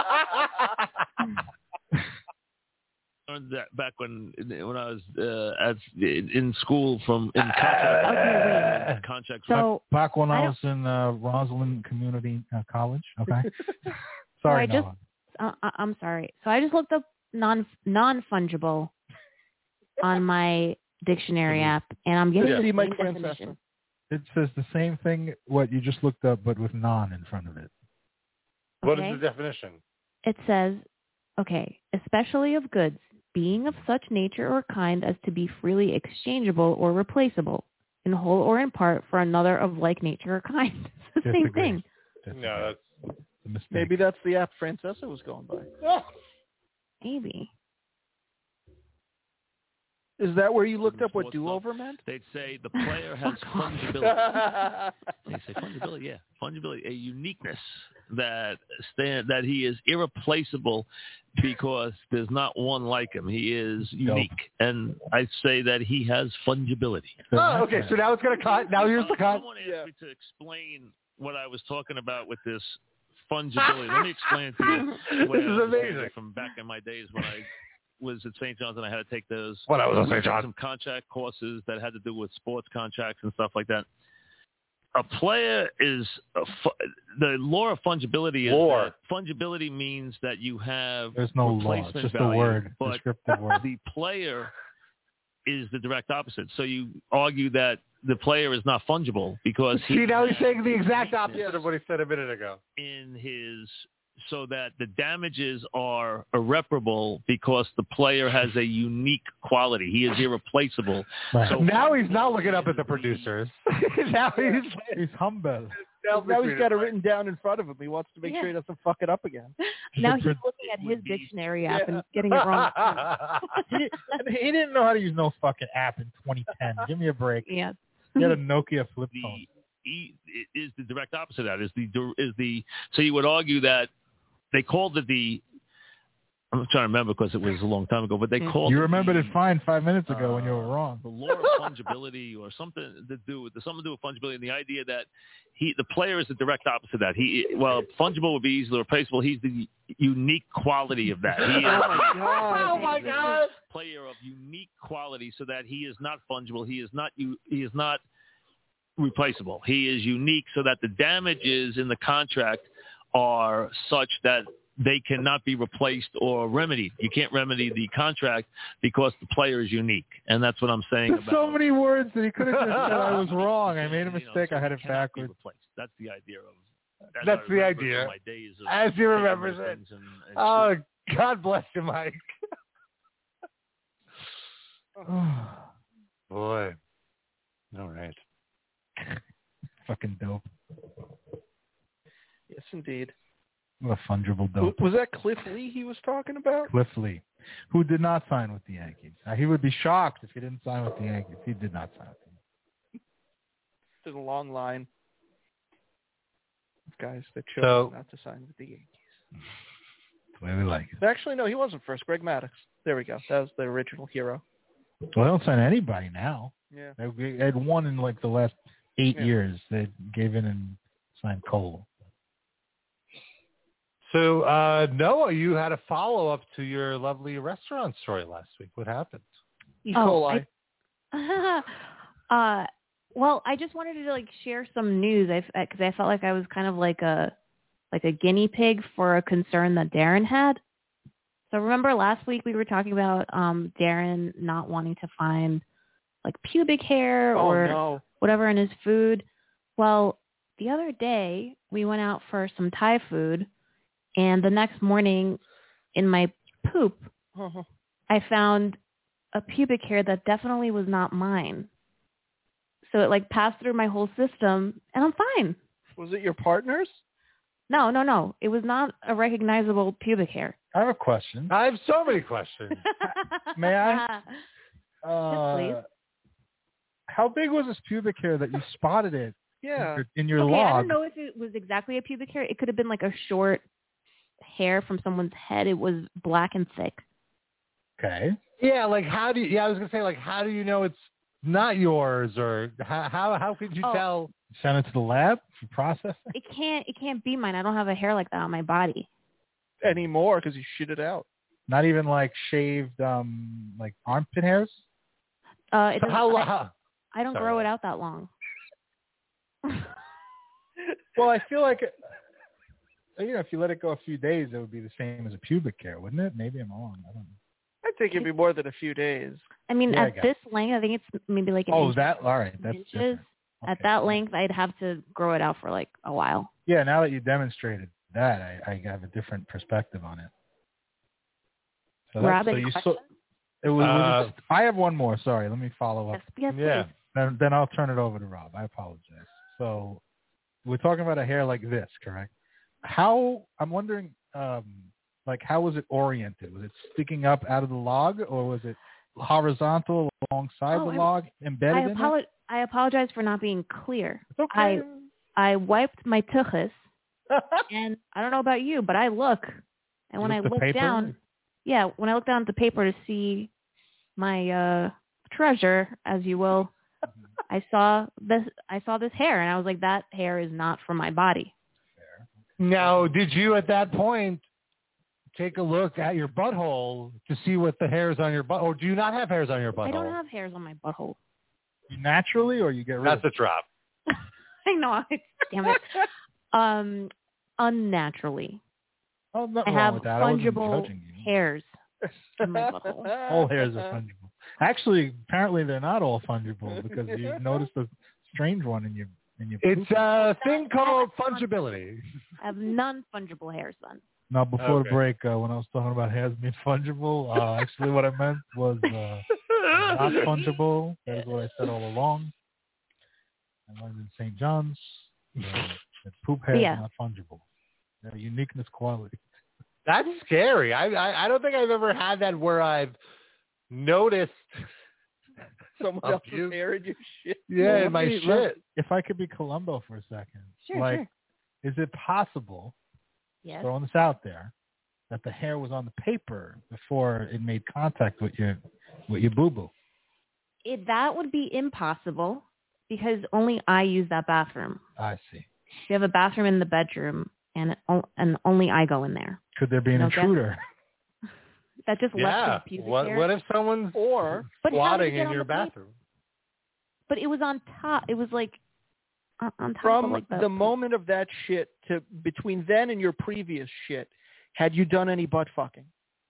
learned that back when when I was uh, at in school from in contract Okay, wait. contracts. So Back when I I, don't- was in uh, Rosalind Community uh, College. Okay. So Sorry, I just, Noah. uh, I- I'm sorry. So I just looked up non non fungible on my dictionary app, and I'm getting Yeah. the See, Mike same Francesa. definition. It says the same thing what you just looked up, but with non in front of it. What Okay? is the definition? It says, okay, especially of goods, being of such nature or kind as to be freely exchangeable or replaceable, in whole or in part for another of like nature or kind. It's the same Disagree. thing. That's No, a, that's a mistake. Maybe that's the app Francesa was going by. Maybe. Is that where you looked up what do-over meant? They'd say the player has fungibility. They say fungibility, yeah, fungibility, a uniqueness that stand that he is irreplaceable because there's not one like him. He is unique, and I say that he has fungibility. Oh, okay. So now it's gonna cut. Now here's the cut. Someone asked me to explain what I was talking about with this fungibility. Let me explain it to you. what This I is understand amazing. From back in my days when I was at Saint John's and I had to take those When I was at Saint John's. some contract courses that had to do with sports contracts and stuff like that. A player is a fu- the law of fungibility is Lore. that fungibility means that you have There's no law. replacement It's just value, a word, but descriptive word. the player is the direct opposite. So you argue that the player is not fungible because he See, now he's has saying the exact uniqueness opposite of what he said a minute ago. in his so that the damages are irreparable because the player has a unique quality. He is irreplaceable. Right. So Now he's not looking up at the producers. now he's He's humble. Now he's got it written down in front of him. He wants to make Yeah. sure he doesn't fuck it up again. Now he's pro- looking at his dictionary app Yeah. and getting it wrong. he, didn't, he didn't know how to use no fucking app in twenty ten. Give me a break. Yeah. He had a Nokia flip the phone. e, is the direct opposite of that. Is the is the so you would argue that they called it the I'm trying to remember because it was a long time ago, but they called You it remembered the, it fine five minutes ago uh, when you were wrong. The law of fungibility, or something to do with something to do with fungibility, and the idea that he, the player, is the direct opposite of that. He, well, fungible would be easily replaceable. He's the unique quality of that. He is Oh my god! Oh my god! player of unique quality, so that he is not fungible. He is not you. He is not replaceable. He is unique, so that the damages in the contract are such that they cannot be replaced or remedied. You can't remedy the contract because the player is unique, and that's what I'm saying. There's about so many words that he could have just said I was wrong. I made a mistake. You know, so I had it cannot be backwards. replaced. That's the idea of. As That's I the remember idea. from my days of As he remembers taking it. things And, and Oh, God bless you, Mike. Boy. All right. Fucking dope. Yes, indeed. What a fungible W- dope. Was that Cliff Lee he was talking about? Cliff Lee, who did not sign with the Yankees. Now, he would be shocked if he didn't sign with the Yankees. He did not sign with the Yankees. There's a long line of guys that chose So- not to sign with the Yankees. That's the way we like it. Actually, no, he wasn't first. Greg Maddux. There we go. That was the original hero. Well, they don't sign anybody now. Yeah. They had one in like the last eight Yeah. years. They gave in and signed Cole. So, uh, Noah, you had a follow-up to your lovely restaurant story last week. What happened? E. Oh, coli. I, uh, well, I just wanted to like share some news. I because I felt like I was kind of like a like a guinea pig for a concern that Darren had. So remember last week we were talking about um, Darren not wanting to find like pubic hair Oh, or no. whatever in his food. Well, the other day we went out for some Thai food, and the next morning in my poop, Uh-huh. I found a pubic hair that definitely was not mine. So it like passed through my whole system, and I'm fine. Was it your partner's? No, no, no. It was not a recognizable pubic hair. I have a question. I have so many questions. May I? Uh, please. How big was this pubic hair that you spotted it Yeah. in your, in your Okay, I log? don't know if it was exactly a pubic hair. It could have been like a short hair from someone's head. It was black and thick. Okay. Yeah, like how do you, yeah, I was going to say, like, how do you know it's not yours, or how how, how could you Oh. tell? Send it to the lab for processing? It can't. It can't be mine. I don't have a hair like that on my body. Anymore because you shit it out. Not even like shaved, um, like armpit hairs? Uh, it So doesn't- how, I, how I don't Sorry. grow it out that long. Well, I feel like, you know, if you let it go a few days, it would be the same as a pubic hair, wouldn't it? Maybe I'm wrong. I don't know. I think it'd be more than a few days. I mean, Yeah, I at guess. this length, I think it's maybe like an Oh, inch, that, all right. That's inches. different. At Okay. that length, I'd have to grow it out for like a while. Yeah, now that you demonstrated that, I, I have a different perspective on it. So that's- Rob, so any you questions? It was, was Uh, it, I have one more. Sorry, let me follow up. Yes, yes, yeah. please. Then, then I'll turn it over to Rob. I apologize. So we're talking about a hair like this, correct? How, I'm wondering, um, like, how was it oriented? Was it sticking up out of the log, or was it horizontal alongside Oh, the I'm- log, embedded I, in it? apolo- I apologize for not being clear. It's okay. I I wiped my tuchus, and I don't know about you, but I look, and when You I looked at look paper? down, yeah, when I look down at the paper to see my uh, treasure, as you will, I saw this. I saw this hair, and I was like, that hair is not from my body. Now, did you at that point take a look at your butthole to see what the hairs on your butt, or do you not have hairs on your butthole? I don't have hairs on my butthole. You naturally, or you get rid That's of the it? drop. I know. I Damn it. Um, unnaturally. Oh, I nothing wrong have with that. I wasn't fungible judging you. hairs in my butthole. All hairs are fungible. Actually, apparently they're not all fungible because you noticed a strange one in your in your. It's poop. a thing called fungibility. I have non-fungible hairs then. Now, before Okay. the break, uh, when I was talking about hairs being fungible, uh, actually what I meant was uh, not fungible. That is what I said all along. I learned in Saint John's uh, that poop hairs Yeah. are not fungible. They're a uniqueness quality. That's scary. I, I I don't think I've ever had that where I've noticed. Someone A else's puke. hair in your shit. Yeah, Well, in my let me- let- shit. If I could be Columbo for a second, Sure, like, sure. is it possible? Yes. Throwing this out there. that the hair was on the paper before it made contact with your with your boo-boo. It, that would be impossible because only I use that bathroom. I see. We have a bathroom in the bedroom, and and only I go in there. Could there be an No intruder? That just Yeah. left the pubic What, hair. what if someone's or But how did squatting it get in on your the paper? bathroom? But it was on top. It was like on, on top From of like the, the moment of that shit to between then and your previous shit, had you done any butt fucking?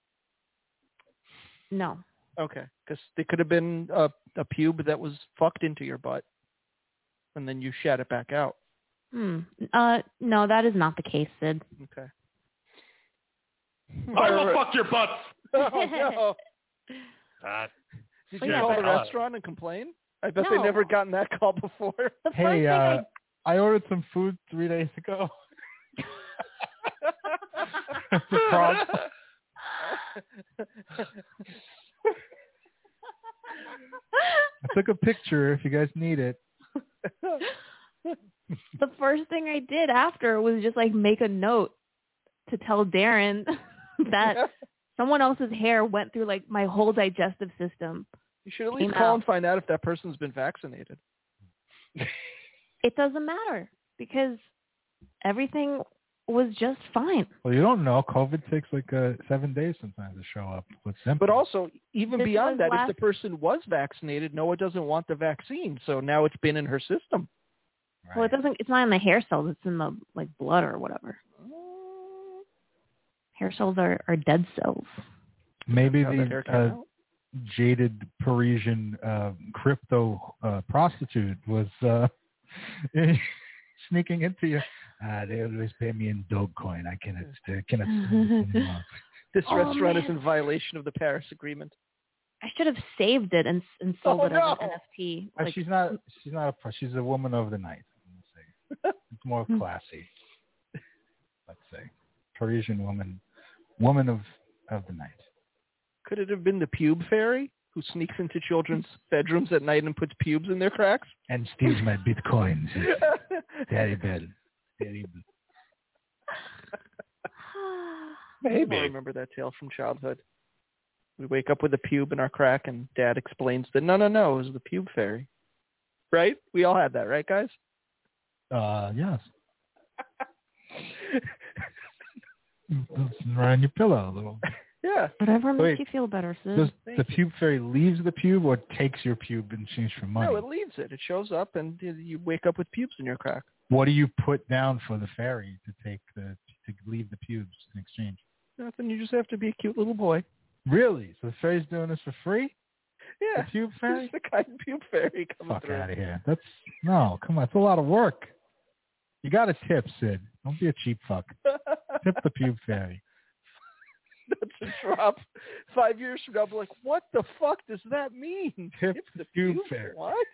No. Okay, because there could have been a, a pube that was fucked into your butt, and then you shat it back out. Hmm. Uh, no, that is not the case, Sid. Okay. I will fuck your butt. Oh, no. Uh, Did But you yeah, call but- the restaurant and complain? I bet they No. never gotten that call before. The first Hey, thing uh, I ordered some food three days ago. It's a problem. I took a picture if you guys need it. the first thing I did after was just like make a note to tell Darren that someone else's hair went through like my whole digestive system. You should at least Came call out. and find out if that person's been vaccinated. It doesn't matter because everything was just fine. Well, you don't know. COVID takes like uh, seven days sometimes to show up with symptoms. But also, even This beyond was that, last- if the person was vaccinated, Noah doesn't want the vaccine, so now it's been in her system. Right. Well, it doesn't. It's not in the hair cells. It's in the like blood or whatever. Hair cells are, are dead cells. Maybe How the hair the came uh, out. jaded Parisian uh, crypto uh, prostitute was uh, sneaking into you. Uh, they always pay me in Dogecoin. I cannot, I cannot spend this anymore. This Oh, restaurant is man. in violation of the Paris Agreement. I should have saved it and and sold Oh, it no. as an N F T. Uh, Like, she's not. She's not a. pro- She's a woman of the night. I'm gonna say. It's more classy. Let's say Parisian woman, woman of of the night. Could it have been the pube fairy who sneaks into children's bedrooms at night and puts pubes in their cracks? And steals my bitcoins. Terrible. Terrible. I remember that tale from childhood. We wake up with a pube in our crack, and Dad explains that no, no, no, it was the pube fairy. Right? We all had that, right, guys? Uh, yes. Right on your pillow, a little. Yeah. whatever makes Wait. you feel better, Sid. Does Thank the pube fairy leaves the pube or takes your pube in exchange for money? No, it leaves it. It shows up, and you- you wake up with pubes in your crack. What do you put down for the fairy to take the to leave the pubes in exchange? Nothing. You just have to be a cute little boy. Really? So the fairy's doing this for free? Yeah. The pube fairy? It's the kind pube fairy coming Fuck through. out of here. That's no, come on, it's a lot of work. You got to tip, Sid. Don't be a cheap fuck. Tip the pube fairy. That's a drop. Five years from now, I'll be like, what the fuck does that mean? Tip Tip the pube pube fairy. What?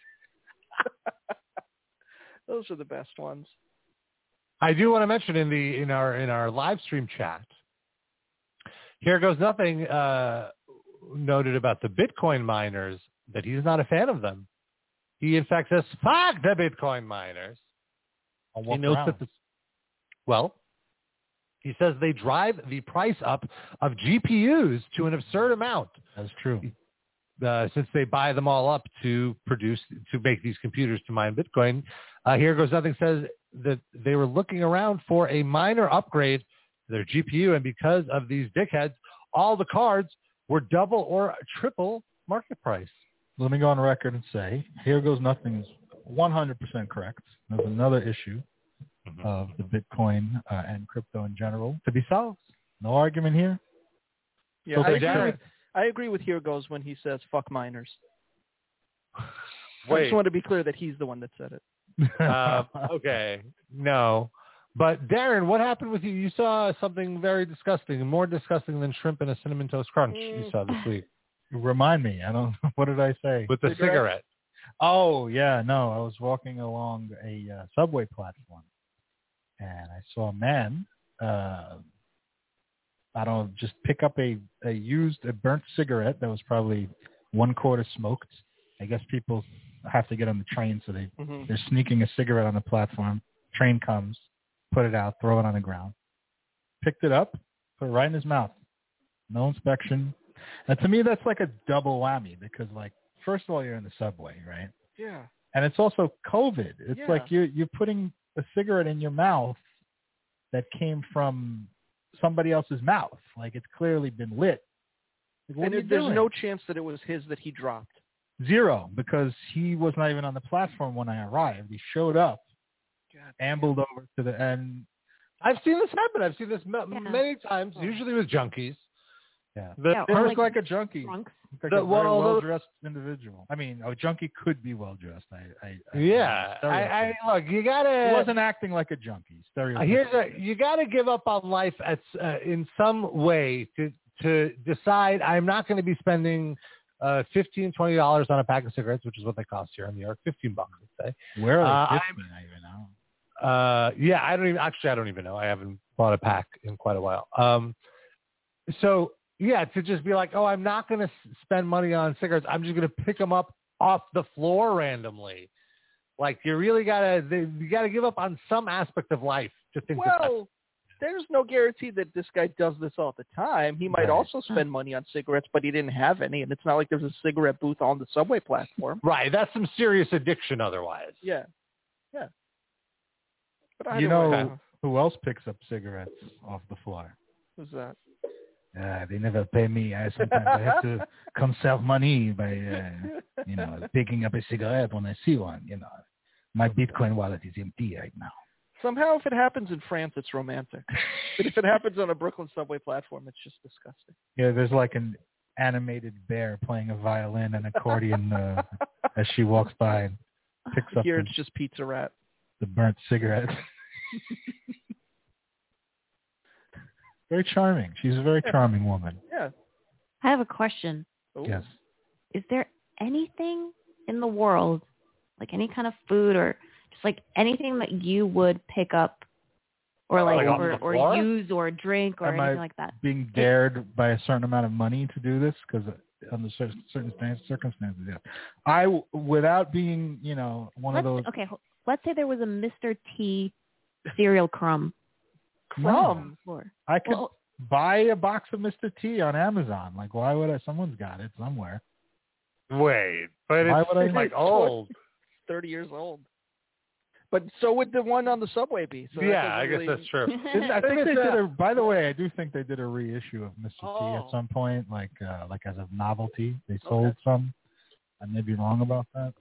Those are the best ones. I do want to mention in the in our in our live stream chat. Here goes nothing. Uh, noted about the Bitcoin miners that he's not a fan of them. He in fact says, "Fuck the Bitcoin miners." On He what notes ground? that the, well, he says they drive the price up of G P Us to an absurd amount. That's true. Uh, since they buy them all up to produce, to make these computers to mine Bitcoin. Uh, Here Goes Nothing says that they were looking around for a minor upgrade to their G P U, and because of these dickheads, all the cards were double or triple market price. Let me go on record and say, Here Goes Nothing is one hundred percent correct. There's another issue Mm-hmm. of the Bitcoin uh, and crypto in general to be solved. No argument here. Yeah, So I, they agree Darren- with, I agree with Here Goes when he says fuck miners. I Wait. just want to be clear that he's the one that said it. Uh, okay, no. But Darren, what happened with you? You saw something very disgusting, more disgusting than shrimp in a cinnamon toast crunch. You saw this week Remind me. I don't. What did I say? with the Cigarette? cigarette. Oh yeah, no. I was walking along a uh, subway platform, and I saw a man. Uh, I don't know, just pick up a, a used, a burnt cigarette that was probably one quarter smoked. I guess people have to get on the train, so they Mhm. they're sneaking a cigarette on the platform. Train comes, put it out, throw it on the ground. Picked it up, Put it right in his mouth. No inspection. And to me, that's like a double whammy because, like, first of all, you're in the subway, right? Yeah. And it's also COVID. It's Yeah. like you're, you're putting a cigarette in your mouth that came from somebody else's mouth. Like, it's clearly been lit. Like, what And are you it, there's doing? no chance that it was his that he dropped. Zero, because he was not even on the platform when I arrived. He showed up, God, ambled over to the end. I've seen this happen. I've seen this m- Yeah. many times, usually with junkies. Yeah. The, Yeah, or First, like, like a junkie. drunks. Like The- a very well, the- well-dressed individual. I mean, a junkie could be well-dressed. I, I, I Yeah, I, stereotype. I look. You gotta. He wasn't acting like a junkie. Stereotype. Here's a. You gotta give up on life at uh, in some way to to decide. I'm not going to be spending uh, fifteen, twenty dollars on a pack of cigarettes, which is what they cost here in New York. Fifteen bucks, let's say. Where are they? Uh, fifteen, I even know. Uh, yeah, I don't even. Actually, I don't even know. I haven't bought a pack in quite a while. Um, so. Yeah, to just be like, oh, I'm not going to spend money on cigarettes. I'm just going to pick them up off the floor randomly. Like, you really got to you got to give up on some aspect of life to think that Well, there's no guarantee that this guy does this all the time. He might Right. also spend money on cigarettes, but he didn't have any, and it's not like there's a cigarette booth on the subway platform. Right, that's some serious addiction otherwise. Yeah, yeah. But You either know way, who else picks up cigarettes off the floor? who's that? Uh, they never pay me. I sometimes I have to conserve money by, uh, you know, picking up a cigarette when I see one. You know, my Bitcoin wallet is empty right now. Somehow, if it happens in France, it's romantic. But if it happens on a Brooklyn subway platform, it's just disgusting. Yeah, there's like an animated bear playing a violin and accordion uh, as she walks by and picks up Here, the, it's just Pizza Rat. the burnt cigarette. Very charming. She's a very charming woman. Yeah. I have a question. Ooh. Yes. Is there anything in the world, like any kind of food or just like anything that you would pick up or like, Like on or, the or floor? use or drink or Am anything I like that? being dared by a certain amount of money to do this? Because under certain, certain circumstances, yeah. I, w- without being, you know, one Let's, of those. okay, ho- let's say there was a Mister T cereal crumb. Crumb? Floor. I could Well, buy a box of Mister T on Amazon. Like, why would I? Someone's got it somewhere. Wait, but Why it's would I- like old. thirty years old. But so would the one on the subway be. So that yeah, doesn't I guess really- that's true. I think they did a. By the way, I do think they did a reissue of Mister T Oh. at some point, like uh, like as a novelty. They sold Okay. some. I may be wrong about that.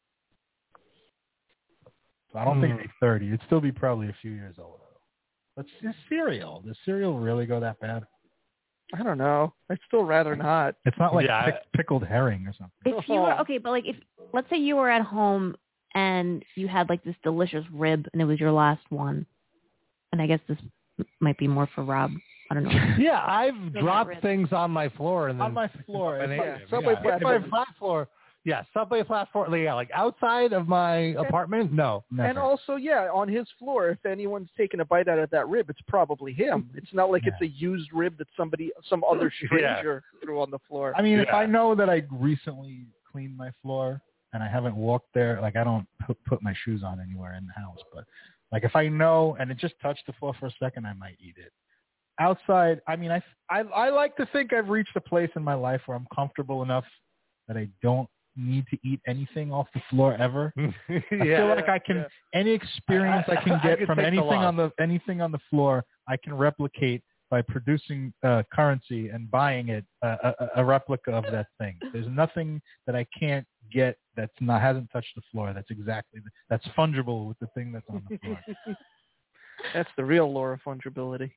So I don't think Hmm. it'd be thirty. It'd still be probably a few years older. But it's cereal. Does cereal really go that bad? I don't know. I'd still rather not. It's not like Yeah, pick, pickled herring or something. if you were okay, but like if let's say you were at home and you had like this delicious rib and it was your last one, and I guess this might be more for Rob. I don't know. Yeah, I've Those dropped ribs. things on my floor and then On my floor, and it's ate like- them. subway yeah. platform. My flat floor. Yeah, subway platform. Yeah, like outside of my apartment. No. never. And also, yeah, on his floor, if anyone's taking a bite out of that rib, it's probably him. It's not like Yeah. it's a used rib that somebody, some other stranger threw on the floor. I mean, if Yeah. I know that I recently cleaned my floor and I haven't walked there, like I don't put, put my shoes on anywhere in the house, but like if I know and it just touched the floor for a second, I might eat it. Outside, I mean, I, I, I like to think I've reached a place in my life where I'm comfortable enough that I don't need to eat anything off the floor ever. yeah. I feel like I can, yeah. any experience I, I- can I get can from take the anything loss. on the anything on the floor, I can replicate by producing uh, currency and buying it uh, a, a replica of that thing. There's nothing that I can't get that's not hasn't touched the floor. That's exactly the, that's fungible with the thing that's on the floor. That's the real lore of fungibility.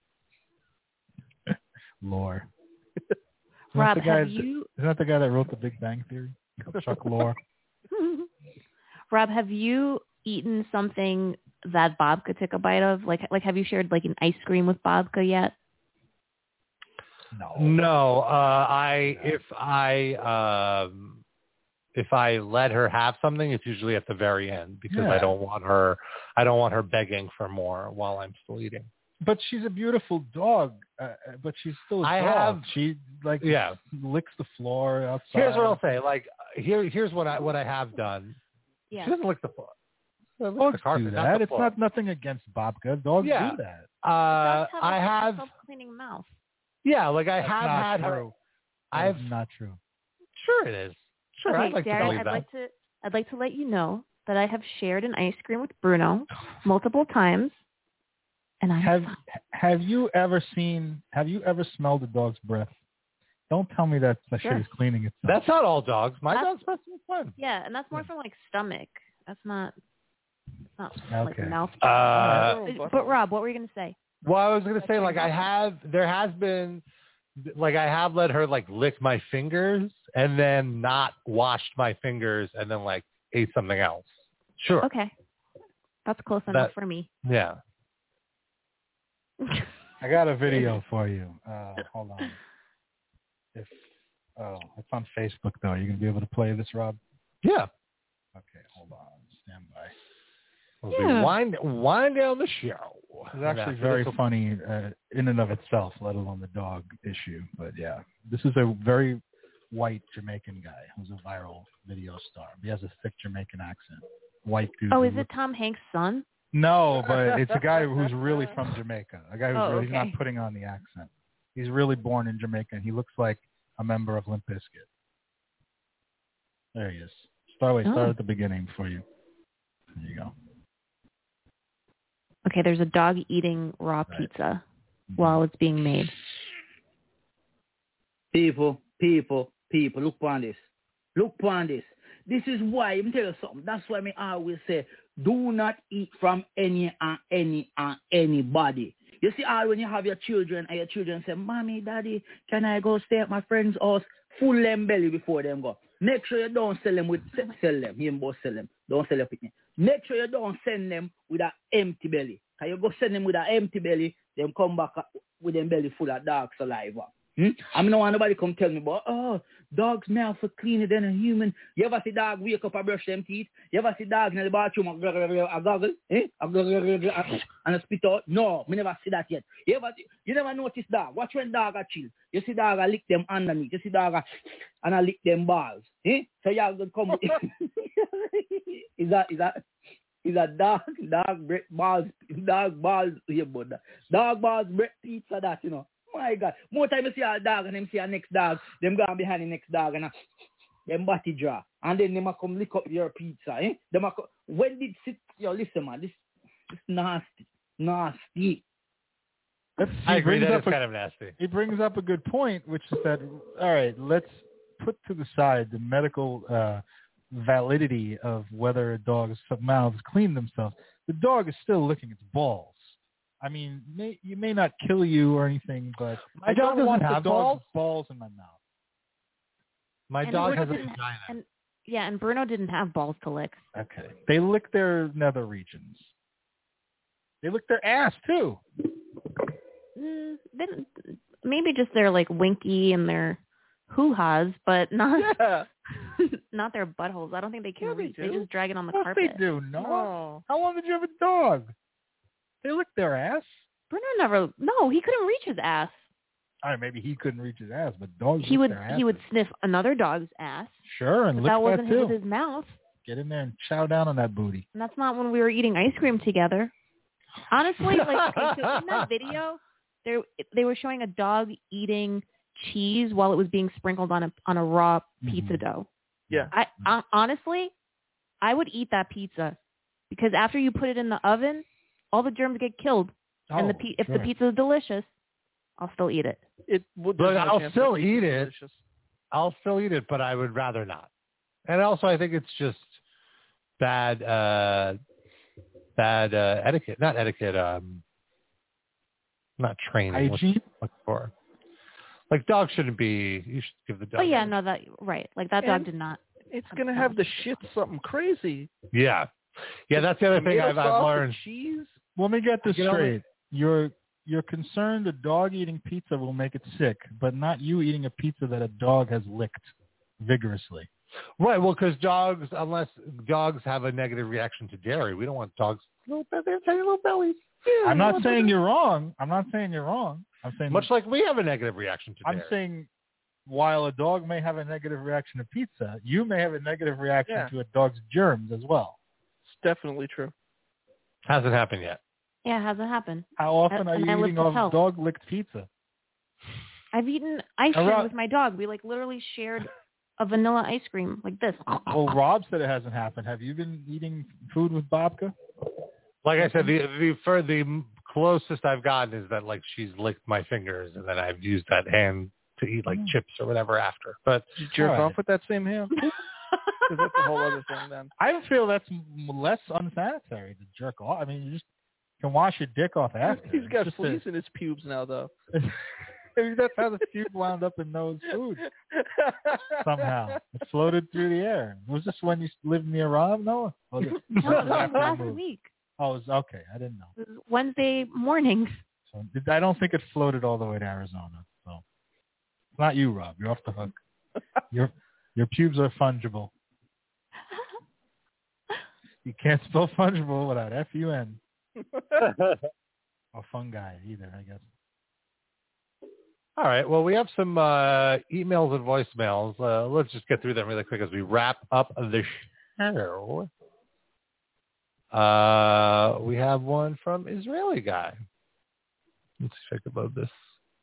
Lore. Rob, the guy, have you Isn't that the guy that wrote The Big Bang Theory? Chuck Lorre. Rob, have you eaten something that Bob could take a bite of? Like like have you shared like an ice cream with Bobka yet? No. No, uh, I if I um, if I let her have something, it's usually at the very end because Yeah. I don't want her. I don't want her begging for more while I'm still eating. But she's a beautiful dog. Uh, but she's still a I dog. have- She like Yeah. licks the floor outside. Here's what I'll say. Like here, here's what I what I have done. Yeah. She doesn't lick the floor. She licks Dogs the carpet, do not that. the It's floor. not nothing against Bobka. Dogs Yeah. do that. Uh, Dogs have I a have. self-cleaning mouth. Yeah, like I That's have not had true. her. That I've is not true. Sure, it is. Sure, okay, I'd like Darren, to believe I'd that. like to I'd like to let you know that I have shared an ice cream with Bruno multiple times, and I have have you ever seen? Have you ever smelled a dog's breath? Don't tell me that that Sure. shit is cleaning itself. That's not all dogs. My That's- dog's breath is fun. Yeah, and that's more from like stomach. That's not. It's not like Okay. mouth. Uh, but Rob, what were you gonna say? Well, I was gonna say like I have. There has been, like I have let her like lick my fingers and then not washed my fingers and then like ate something else. Sure. Okay, that's close enough That- for me. Yeah. I got a video for you. Uh, hold on. If oh, it's on Facebook though. Are you gonna be able to play this, Rob? Yeah. Okay, hold on. Stand by. We'll be wind wind down the show. It's actually very funny uh, in and of itself, let alone the dog issue. But yeah, this is a very white Jamaican guy who's a viral video star. He has a thick Jamaican accent. White dude. Oh, who is it looks- Tom Hanks' son? No, but it's a guy who's really from Jamaica. A guy who's Oh, really, he's not okay. putting on the accent. He's really born in Jamaica, and he looks like a member of Limp Bizkit. There he is. Start, wait, start Oh. at the beginning for you. There you go. Okay, there's a dog eating raw pizza while it's being made. People, people, people, look upon this. Look upon this. This is why, let me tell you something. That's why I always say, do not eat from any and any and anybody. You see, all when you have your children and your children say, Mommy, Daddy, can I go stay at my friend's house? Full them belly before them go. Make sure you don't sell them with, sell them. You both sell them. Don't sell your picnic. Make sure you don't send them with an empty belly. Can you go send them with an empty belly, them come back with them belly full of dog saliva. Hmm? I mean, no want nobody come tell me about, oh, dogs now for cleaner than a human. You ever see dog wake up and brush them teeth? You ever see dogs in the bathroom a goggle, eh? A goggle, and a spit out? No, me never see that yet. You ever, you never notice dog. Watch when dog are chill. You see dog a lick them underneath. You see dog a, and a lick them balls. Eh? So y'all gonna come. is that is that? Is a dog, dog break balls, dog balls here, but dog balls break pizza that, you know. My God. More time you see a dog and them see a next dog, them go behind the next dog and a, them body draw. And then them a come lick up your pizza, eh? Them a come, when did sit, yo, listen man, this this nasty, nasty. I He agree, brings that up is a- kind of nasty. He brings up a good point, which is that, all right, let's put to the side the medical uh, validity of whether a dog's mouths clean themselves. The dog is still licking its balls. I mean, may, you may not kill you or anything, but My I dog don't want doesn't have the dog's balls? balls in my mouth. My And dog Bruno has a didn't- vagina. And, yeah, and Bruno didn't have balls to lick. Okay. They lick their nether regions. They lick their ass, too. Mm, they didn't- maybe just their like winky and their hoo-has, but not Yeah. not their buttholes. I don't think they can Yeah, they reach. They do. just drag it on the Of course carpet. they do. No. No. How long did you have a dog? They lick their ass. Bruno never. No, he couldn't reach his ass. All right, maybe he couldn't reach his ass, but dogs He lick would their asses. he would sniff another dog's ass. Sure, and But lick that that wasn't too. with his mouth. Get in there and chow down on that booty. And that's not when we were eating ice cream together. Honestly, like okay, so in that video, they they were showing a dog eating cheese while it was being sprinkled on a on a raw pizza dough. Yeah. I, I honestly, I would eat that pizza because after you put it in the oven, all the germs get killed. and the Oh, pi- if the sure. pizza is delicious, I'll still eat it. It would. But there's no I'll chance still that eat pizza's it. delicious. I'll still eat it, but I would rather not. And also, I think it's just bad, uh, bad uh, etiquette. Not etiquette. Um, not training. What's Hygiene? what for? Like dogs shouldn't be. You should give the dog. Oh yeah, no, that right. Like that dog And did not. It's gonna have the shit something crazy. Yeah, yeah. That's the other thing Tomato I've, I've sauce and learned. cheese. Let me get this You know, straight. You're you're concerned a dog eating pizza will make it sick, but not you eating a pizza that a dog has licked vigorously. Right. Well, because dogs, unless dogs have a negative reaction to dairy, we don't want dogs. Little, they have tiny little bellies. Yeah, I'm we not want saying them- you're wrong. I'm not saying you're wrong. I'm saying Much like we have a negative reaction to I'm dairy. saying while a dog may have a negative reaction to pizza, you may have a negative reaction Yeah. to a dog's germs as well. It's definitely true. Hasn't happened yet. Yeah, it hasn't happened. How often I- are and you I live eating to off tell. dog licked pizza? I've eaten ice cream with my dog. We like literally shared a vanilla ice cream like this. Well, Rob said it hasn't happened. Have you been eating food with Babka? Like I said, the the for the closest I've gotten is that like she's licked my fingers, and then I've used that hand to eat like chips or whatever after. But did you jerk right. off with that same hand? Because that's a whole other thing then. I feel that's less unsanitary to jerk off. I mean, you just can wash your dick off after. He's got it's fleas a, in his pubes now, though. Maybe that's how the pube wound up in Noah's food. Somehow. It floated through the air. Was this when you lived near Rob, Noah? Oh, no, no, last week. Oh, it was, okay. I didn't know. It was Wednesday morning. So I don't think it floated all the way to Arizona. So it's not you, Rob. You're off the hook. Your your pubes are fungible. You can't spell fungible without F U N. Or fungi either, I guess. All right. Well, we have some uh, emails and voicemails. Uh, let's just get through them really quick as we wrap up the show. Uh, we have one from Israeli guy. Let's see if I can load this.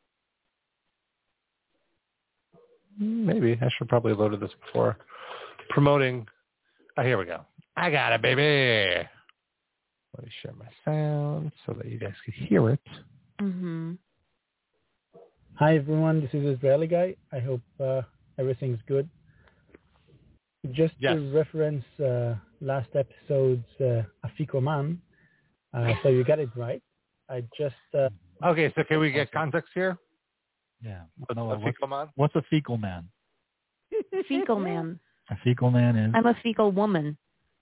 Maybe. I should probably have loaded this before promoting. Oh, here we go. I got it, baby. Let me share my sound so that you guys can hear it. Mm-hmm. Hi, everyone. This is Israeli guy. I hope uh, everything's good. Just yes. to reference uh, last episode's uh, Afikoman, uh, so you got it right. I just... Uh, okay, so can we get context here? Yeah. What's no, a fecal man? What's a fecal man? Fecal man. A fecal man is? I'm a fecal woman.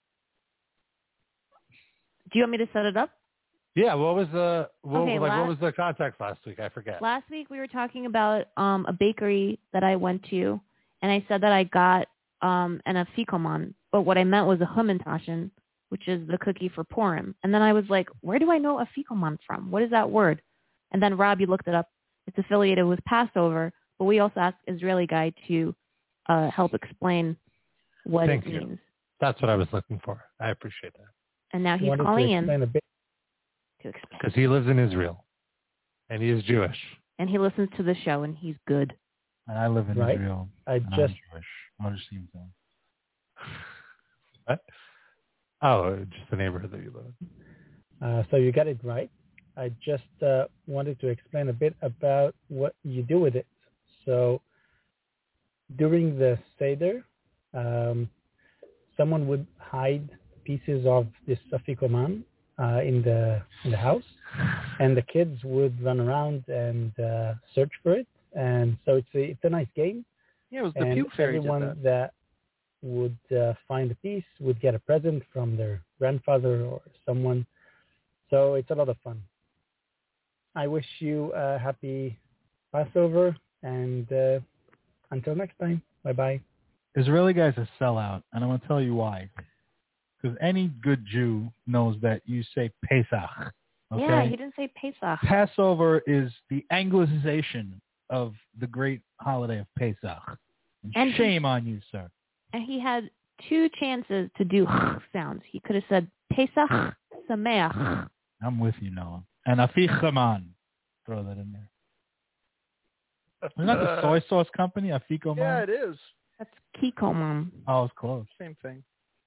Do you want me to set it up? Yeah, what was the what, okay, like, last, what was the context last week? I forget. Last week we were talking about um, a bakery that I went to, and I said that I got um, an afikoman, but what I meant was a humintashen, which is the cookie for Purim. And then I was like, where do I know afikoman from? What is that word? And then Rob, you looked it up. It's affiliated with Passover, but we also asked Israeli guy to uh, help explain what Thank it you. means. That's what I was looking for. I appreciate that. And now he's calling in a bit. to explain. Because he lives in Israel, and he is Jewish. And he listens to the show, and he's good. And I live in right? Israel. I just just Jewish. I'll just seem to. What? Oh, just the neighborhood that you live in. Uh, so you got it right. I just uh, wanted to explain a bit about what you do with it. So during the Seder, um, someone would hide pieces of this afikoman uh, in the in the house, and the kids would run around and uh, search for it. And so it's a it's a nice game. Yeah, it was the and Puke Fairy everyone did that. that would uh, find a piece would get a present from their grandfather or someone. So it's a lot of fun. I wish you a happy Passover, and uh, until next time, bye-bye. Israeli guy's a sellout, and I'm going to tell you why. Because any good Jew knows that you say Pesach. Okay? Yeah, he didn't say Pesach. Passover is the anglicization of the great holiday of Pesach. And And shame on you, sir. And he had two chances to do sounds. He could have said Pesach Sameach. I'm with you, Noah. And Afikoman. Throw that in there. Isn't that the soy sauce company, Afikoman? Yeah, it is. That's Kikoman. Oh, it's close. Same thing.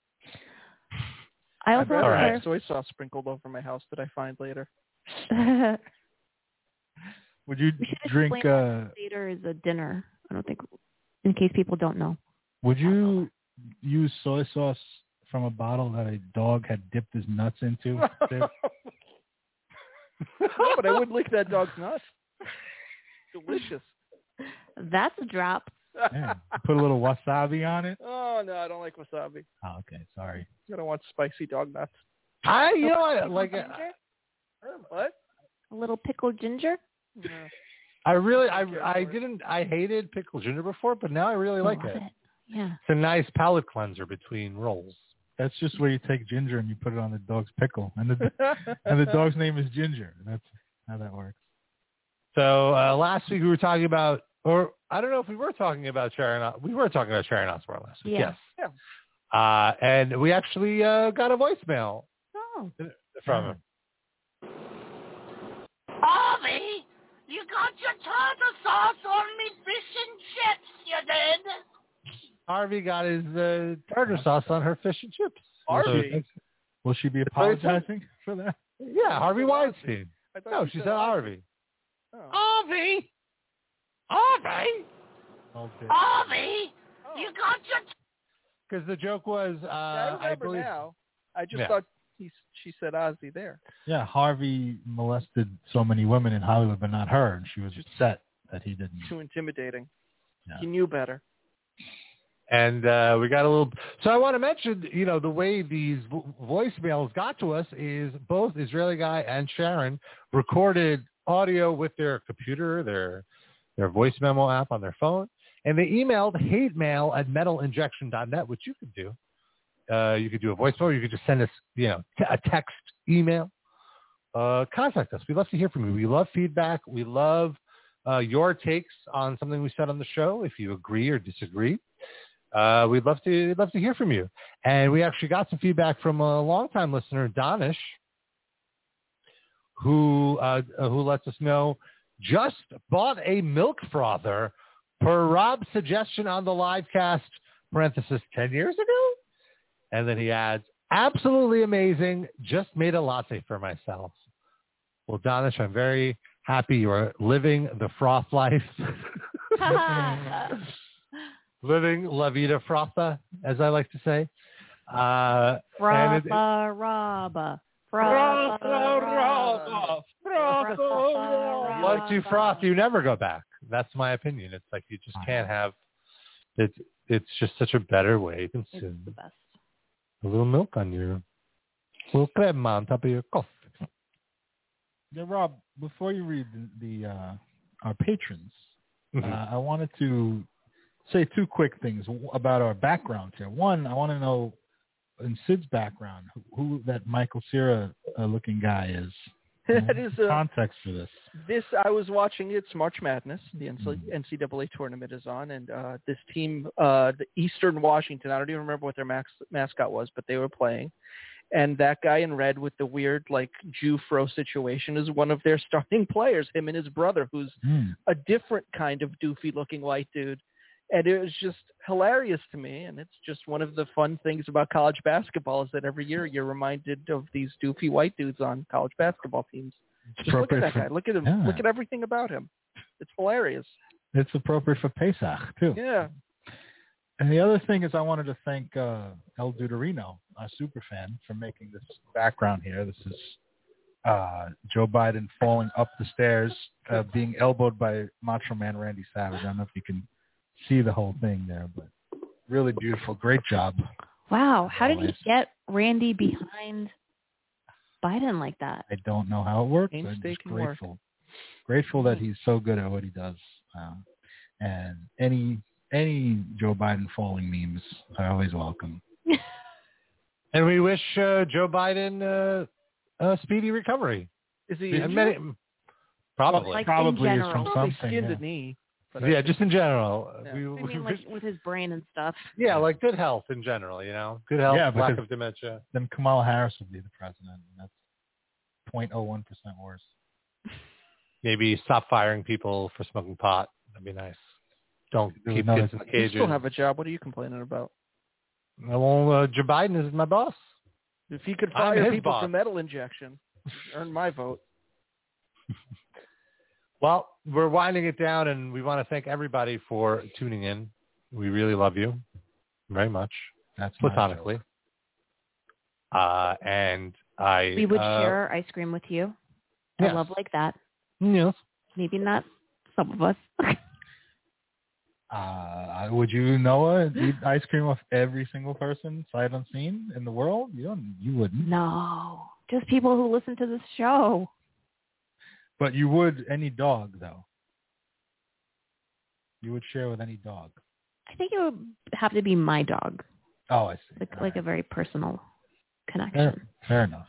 I also I have right. soy sauce sprinkled over my house that I find later. Would you we should drink... explain Uh, that Seder is a dinner. I don't think, in case people don't know. Would you use soy sauce from a bottle that a dog had dipped his nuts into? No, but I wouldn't lick that dog's nuts. Delicious. That's a drop. Yeah. Put a little wasabi on it? Oh, no, I don't like wasabi. Oh, okay. Sorry. I don't want spicy dog nuts. I, you know what, like... Uh, what? A little pickled ginger? Yeah. I really, I, I didn't, I hated pickled ginger before, but now I really like it. it. Yeah. It's a nice palate cleanser between rolls. That's just where you take ginger and you put it on the dog's pickle, and the and the dog's name is Ginger. That's how that works. So uh, last week we were talking about, or I don't know if we were talking about Sharon. We were talking about Sharon Osbourne last week. Yeah. Yes. Yeah. Uh, and we actually uh, got a voicemail oh. from him. Harvey, You got your tartar sauce on me fish and chips, you did. Harvey got his uh, tartar sauce on her fish and chips. Harvey? Will she be apologizing for that? Yeah, Harvey Weinstein. No, she said Harvey. Oh. Harvey? Harvey? Okay. Harvey? You got your... Because the joke was, uh, Yeah, I remember I believe. now. I just Yeah. thought he, she said Ozzy there. Yeah, Harvey molested so many women in Hollywood, but not her, and she was upset that he didn't. Too intimidating. Yeah. He knew better. And uh, we got a little. So I want to mention, you know, the way these vo- voicemails got to us is both Israeli Guy and Sharon recorded audio with their computer, their their voice memo app on their phone, and they emailed hate mail at metal injection dot net, which you could do. Uh, you could do a voicemail. You could just send us, you know, t- a text, email. Uh, contact us. We love to hear from you. We love feedback. We love uh, your takes on something we said on the show. If you agree or disagree. Uh, we'd love to we'd love to hear from you. And we actually got some feedback from a longtime listener, Donish, who uh, who lets us know just bought a milk frother per Rob's suggestion on the live cast, parenthesis, ten years ago. And then he adds, absolutely amazing. Just made a latte for myself. Well, Donish, I'm very happy you are living the froth life. Living La Vida Frotha, as I like to say. Uh, and it- Frotha Rabba. Frotha Frotha Rabba. Once you froth, you never go back. That's my opinion. It's like you just can't have. It's it's just such a better way to consume. It's the best. A little milk on your, a little crema on top of your coffee. Yeah, Rob. Before you read the, the uh, our patrons, Mhm. uh, I wanted to say two quick things about our backgrounds here. One, I want to know in Sid's background who, who that Michael Cera uh, looking guy is. That is uh, context for this. This I was watching. It's March Madness. The N C double A tournament is on, and uh, this team, uh, the Eastern Washington. I don't even remember what their max, mascot was, but they were playing. And that guy in red with the weird like Jew fro situation is one of their starting players. Him and his brother, who's Mm. a different kind of doofy looking white dude. And it was just hilarious to me. And it's just one of the fun things about college basketball is that every year you're reminded of these doofy white dudes on college basketball teams. It's Just look at that appropriate guy. for- Look at him. yeah. Look at everything about him. It's hilarious. It's appropriate for Pesach too. Yeah. And the other thing is I wanted to thank uh, El Duderino, our super fan, for making this background here. This is uh, Joe Biden falling up the stairs, uh, being elbowed by Macho Man Randy Savage. I don't know if you can see the whole thing there, but really beautiful. Great job. Wow. How did he Always. get Randy behind Biden like that? I don't know how it works. I'm just Painstaking work. grateful. Grateful that he's so good at what he does. Um, and any any Joe Biden falling memes are always welcome. And we wish uh, Joe Biden uh, a speedy recovery. Is he And injured? many- probably. Like in Probably is general. from Probably something. skinned yeah. a knee. But yeah, I- just in general. Yeah. We, I mean, like with his brain and stuff. yeah, like good health in general, you know? Good health, Yeah, lack because- of dementia. Then Kamala Harris would be the president, and that's zero point zero one percent worse. Maybe stop firing people for smoking pot. That'd be nice. Don't Do keep another- kids in the You cages. still have a job. What are you complaining about? Well, uh, Joe Biden is my boss. If he could I'm fire his people boss. for metal injection, earn my vote. Well, we're winding it down, and we want to thank everybody for tuning in. We really love you very much, That's my platonically. Uh, and I We would uh, share our ice cream with you. I yes. love like that. Yes. Maybe not some of us. Uh, would you, Noah, eat ice cream with every single person, sight unseen, in the world? You don't. You wouldn't. No. Just people who listen to this show. But you would any dog, though. You would share with any dog. I think it would have to be my dog. Oh, I see. Like, All like a right. very personal connection. Fair, fair enough.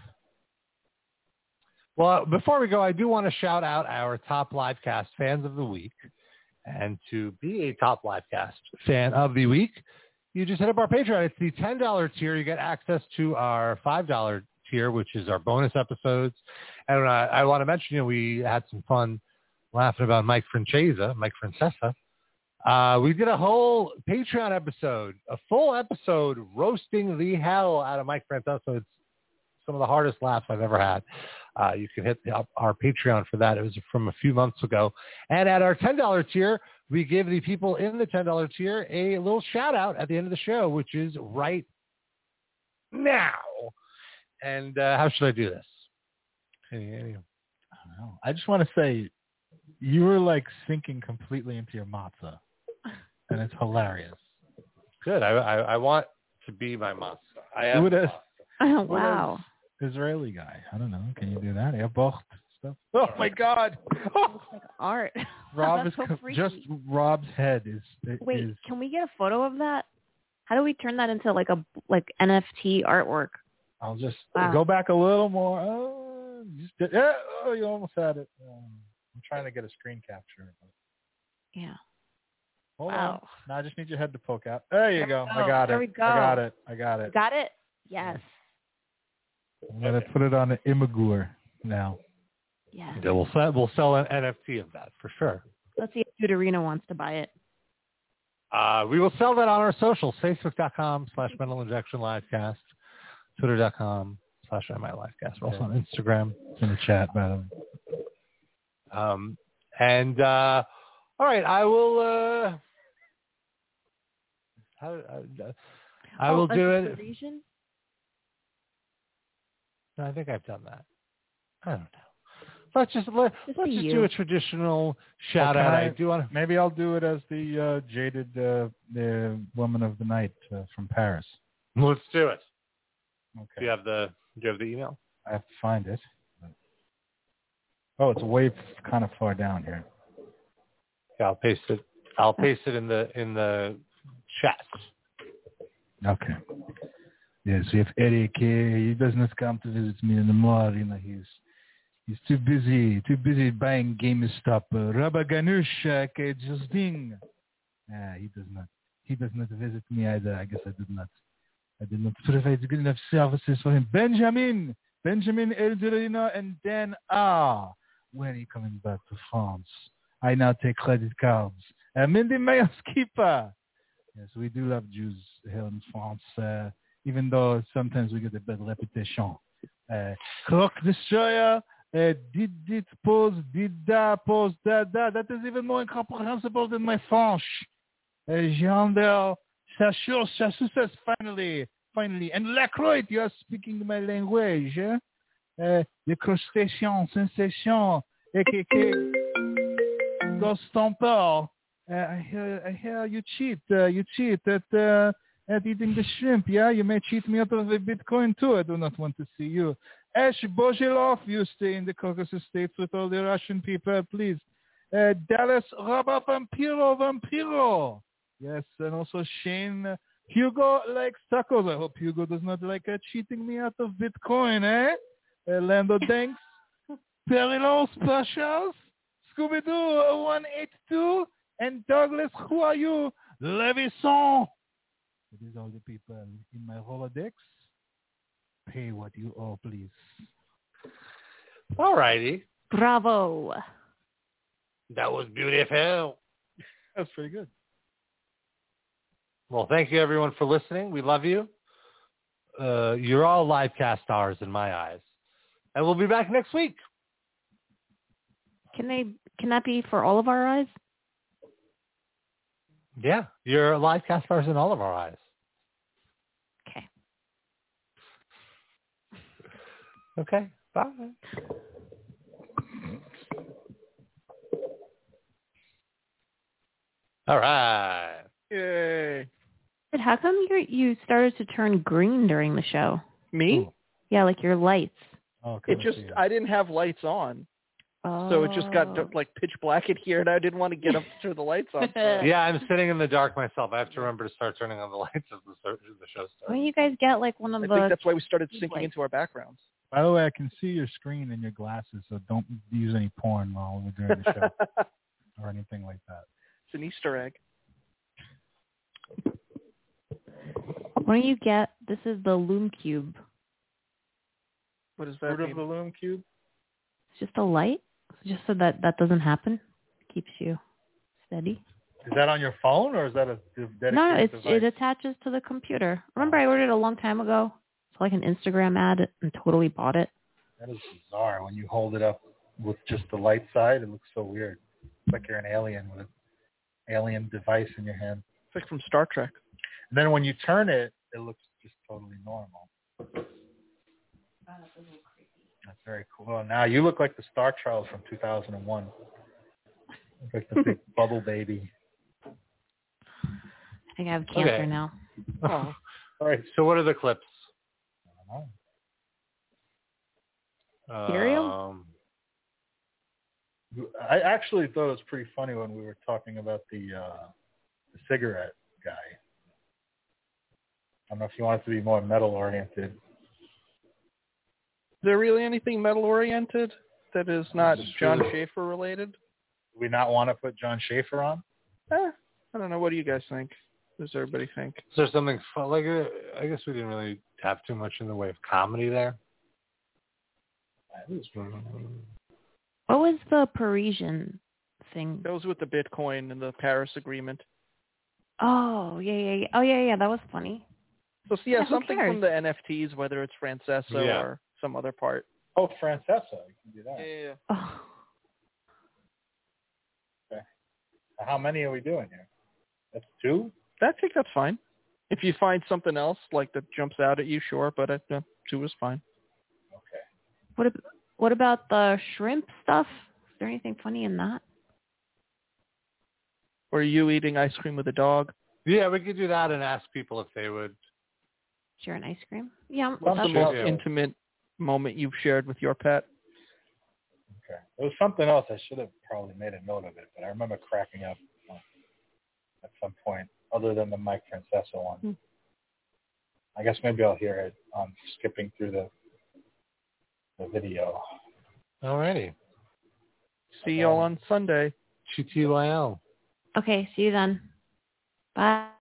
Well, before we go, I do want to shout out our top livecast fans of the week. And to be a top livecast fan of the week, you just hit up our Patreon. It's the ten dollars tier. You get access to our five dollars tier, which is our bonus episodes. And uh, I want to mention, you know, we had some fun laughing about Mike Francesa, Mike Francesa. Uh, we did a whole Patreon episode, a full episode roasting the hell out of Mike Francesa. It's some of the hardest laughs I've ever had. Uh, you can hit the, our Patreon for that. It was from a few months ago. And at our ten dollars tier, we give the people in the ten dollars tier a little shout out at the end of the show, which is right now. And uh, how should I do this? Any, any... I don't know. I just want to say you were like sinking completely into your matzah, and it's hilarious. Good. I, I, I want to be my matzah. I am. What is, oh, wow. Israeli guy. I don't know. Can you do that? Yeah, both stuff. Oh my God! Looks like art. Rob That's is so co- freaky. just Rob's head is. Wait, is, can we get a photo of that? How do we turn that into like a like N F T artwork? I'll just Wow. go back a little more. Oh, just did, yeah, oh, you almost had it. Um, I'm trying to get a screen capture. Yeah. Hold Wow. on. Now I just need your head to poke out. There you There go. we I go. got There it. we go. I got it. I got it. Got it? Yes. I'm gonna put it on the Imagur now. Yes. Yeah, we'll sell, we'll sell an N F T of that for sure. Let's see if Deuterino wants to buy it. Uh, we will sell that on our socials, facebook.com slash mental injection livecast, twitter.com slash MI livecast. We're also on Instagram. It's in the chat, by the way. Um, and, uh, all right, I will, uh, how, uh, I oh, will do it. Parisian? No, I think I've done that. I don't know. Let's just let, Just let's be just you. do a traditional shout Well, out. can I, I- do want to. Maybe I'll do it as the uh, jaded uh, the woman of the night uh, from Paris. Let's do it. Okay. Do you have the Do you have the email? I have to find it. Oh, it's way f- kind of far down here. Yeah, I'll paste it. I'll paste it in the in the chat. Okay. Yes, we have Eric. Uh, he does not come to visit me anymore. You know, he's he's too busy, too busy buying GameStop. Uh, Rabba Ganush, uh, just ding. Uh, he does not. He does not visit me either. I guess I did not. I did not provide good enough services for him. Benjamin, Benjamin Elderino, and Dan R. When are you coming back to France? I now take credit cards. Uh, Mindy Mayoskipa. Yes, we do love Jews here in France, uh, even though sometimes we get a bad reputation. Uh, Croc Destroyer, uh, did it pose, did da pose, da da. That is even more incomprehensible than my French. Uh, Jeander, Sachur, Chassus, finally, finally. And Lacroix, you are speaking my language. Eh? Uh, the crustacean, sensation, aka Ghost Stomper. Uh, I hear, I hear you cheat. Uh, you cheat at uh, at eating the shrimp. Yeah, you may cheat me out of the Bitcoin too. I do not want to see you. Ash Bozhelov, you stay in the Caucasus States with all the Russian people, please. Uh, Dallas Rabba Vampiro Vampiro. Yes, and also Shane Hugo likes tacos. I hope Hugo does not like uh, cheating me out of Bitcoin, eh? Uh, Lando Danks, Perilous Specials, Scooby-Doo one eighty-two, and Douglas, who are you? Levisson. It is all the people in my Rolodex. Pay what you owe, please. All righty. Bravo. That was beautiful. That's pretty good. Well, thank you everyone for listening. We love you. Uh, you're all live cast stars in my eyes. And we'll be back next week. Can they? Can that be for all of our eyes? Yeah, you're live cast stars in all of our eyes. Okay. Okay. Bye. All right. Yay. But how come you you started to turn green during the show? Me? Yeah, like your lights. Oh, It just, I didn't have lights on. Oh. So it just got like pitch black in here, and I didn't want to get up to turn the lights on. So. Yeah, I'm sitting in the dark myself. I have to remember to start turning on the lights as the, as the show starts. Why don't you guys get like one of I the? think that's why we started syncing lights. into our backgrounds. By the way, I can see your screen and your glasses, so don't use any porn while we're doing the show or anything like that. It's an Easter egg. Why don't you get? This is the Loom Cube. What does that Fruit mean? of the Loom Cube? It's just a light. Just so that that doesn't happen, keeps you steady. Is that on your phone or is that a dedicated No, no, it's device? it attaches to the computer. Remember, I ordered it a long time ago. It's like an Instagram ad and totally bought it. That is bizarre. When you hold it up with just the light side, it looks so weird. It's like you're an alien with an alien device in your hand. It's like from Star Trek. And then when you turn it, it looks just totally normal. That's very cool. Well, now you look like the Star Child from two thousand one. Look like the big bubble baby. I think I have cancer Okay. now. Oh. All right. So what are the clips? Cereal? Um, I actually thought it was pretty funny when we were talking about the, uh, the cigarette guy. I don't know if you want it to be more metal-oriented. Is there really anything metal-oriented that is not John Schaefer related? Do we not want to put John Schaefer on? Eh, I don't know. What do you guys think? What does everybody think? is there something fun? Like, uh, I guess we didn't really have too much in the way of comedy there. What was the Parisian thing? That was with the Bitcoin and the Paris Agreement. Oh, yeah, yeah, yeah. Oh, yeah, yeah. That was funny. So, yeah, Yeah, who something cares? from the N F Ts, whether it's Francesa Yeah. or some other part. Oh, Francesa. You can do that. Yeah, yeah, yeah. Oh. Okay. How many are we doing here? That's two? I think that's fine. If you find something else like that jumps out at you, sure, but uh, two is fine. Okay. What, ab- what about the shrimp stuff? Is there anything funny in that? Or you eating ice cream with a dog? Yeah, we could do that and ask people if they would. Share an ice cream? Yeah. What's the that's- most Yeah. intimate moment you've shared with your pet? Okay. There was something else. I should have probably made a note of it, but I remember cracking up uh, at some point, other than the Mike Francesa one. Hmm. I guess maybe I'll hear it um, skipping through the the video. Alrighty. See y'all on Sunday. G T Y L. Okay, see you then. Bye.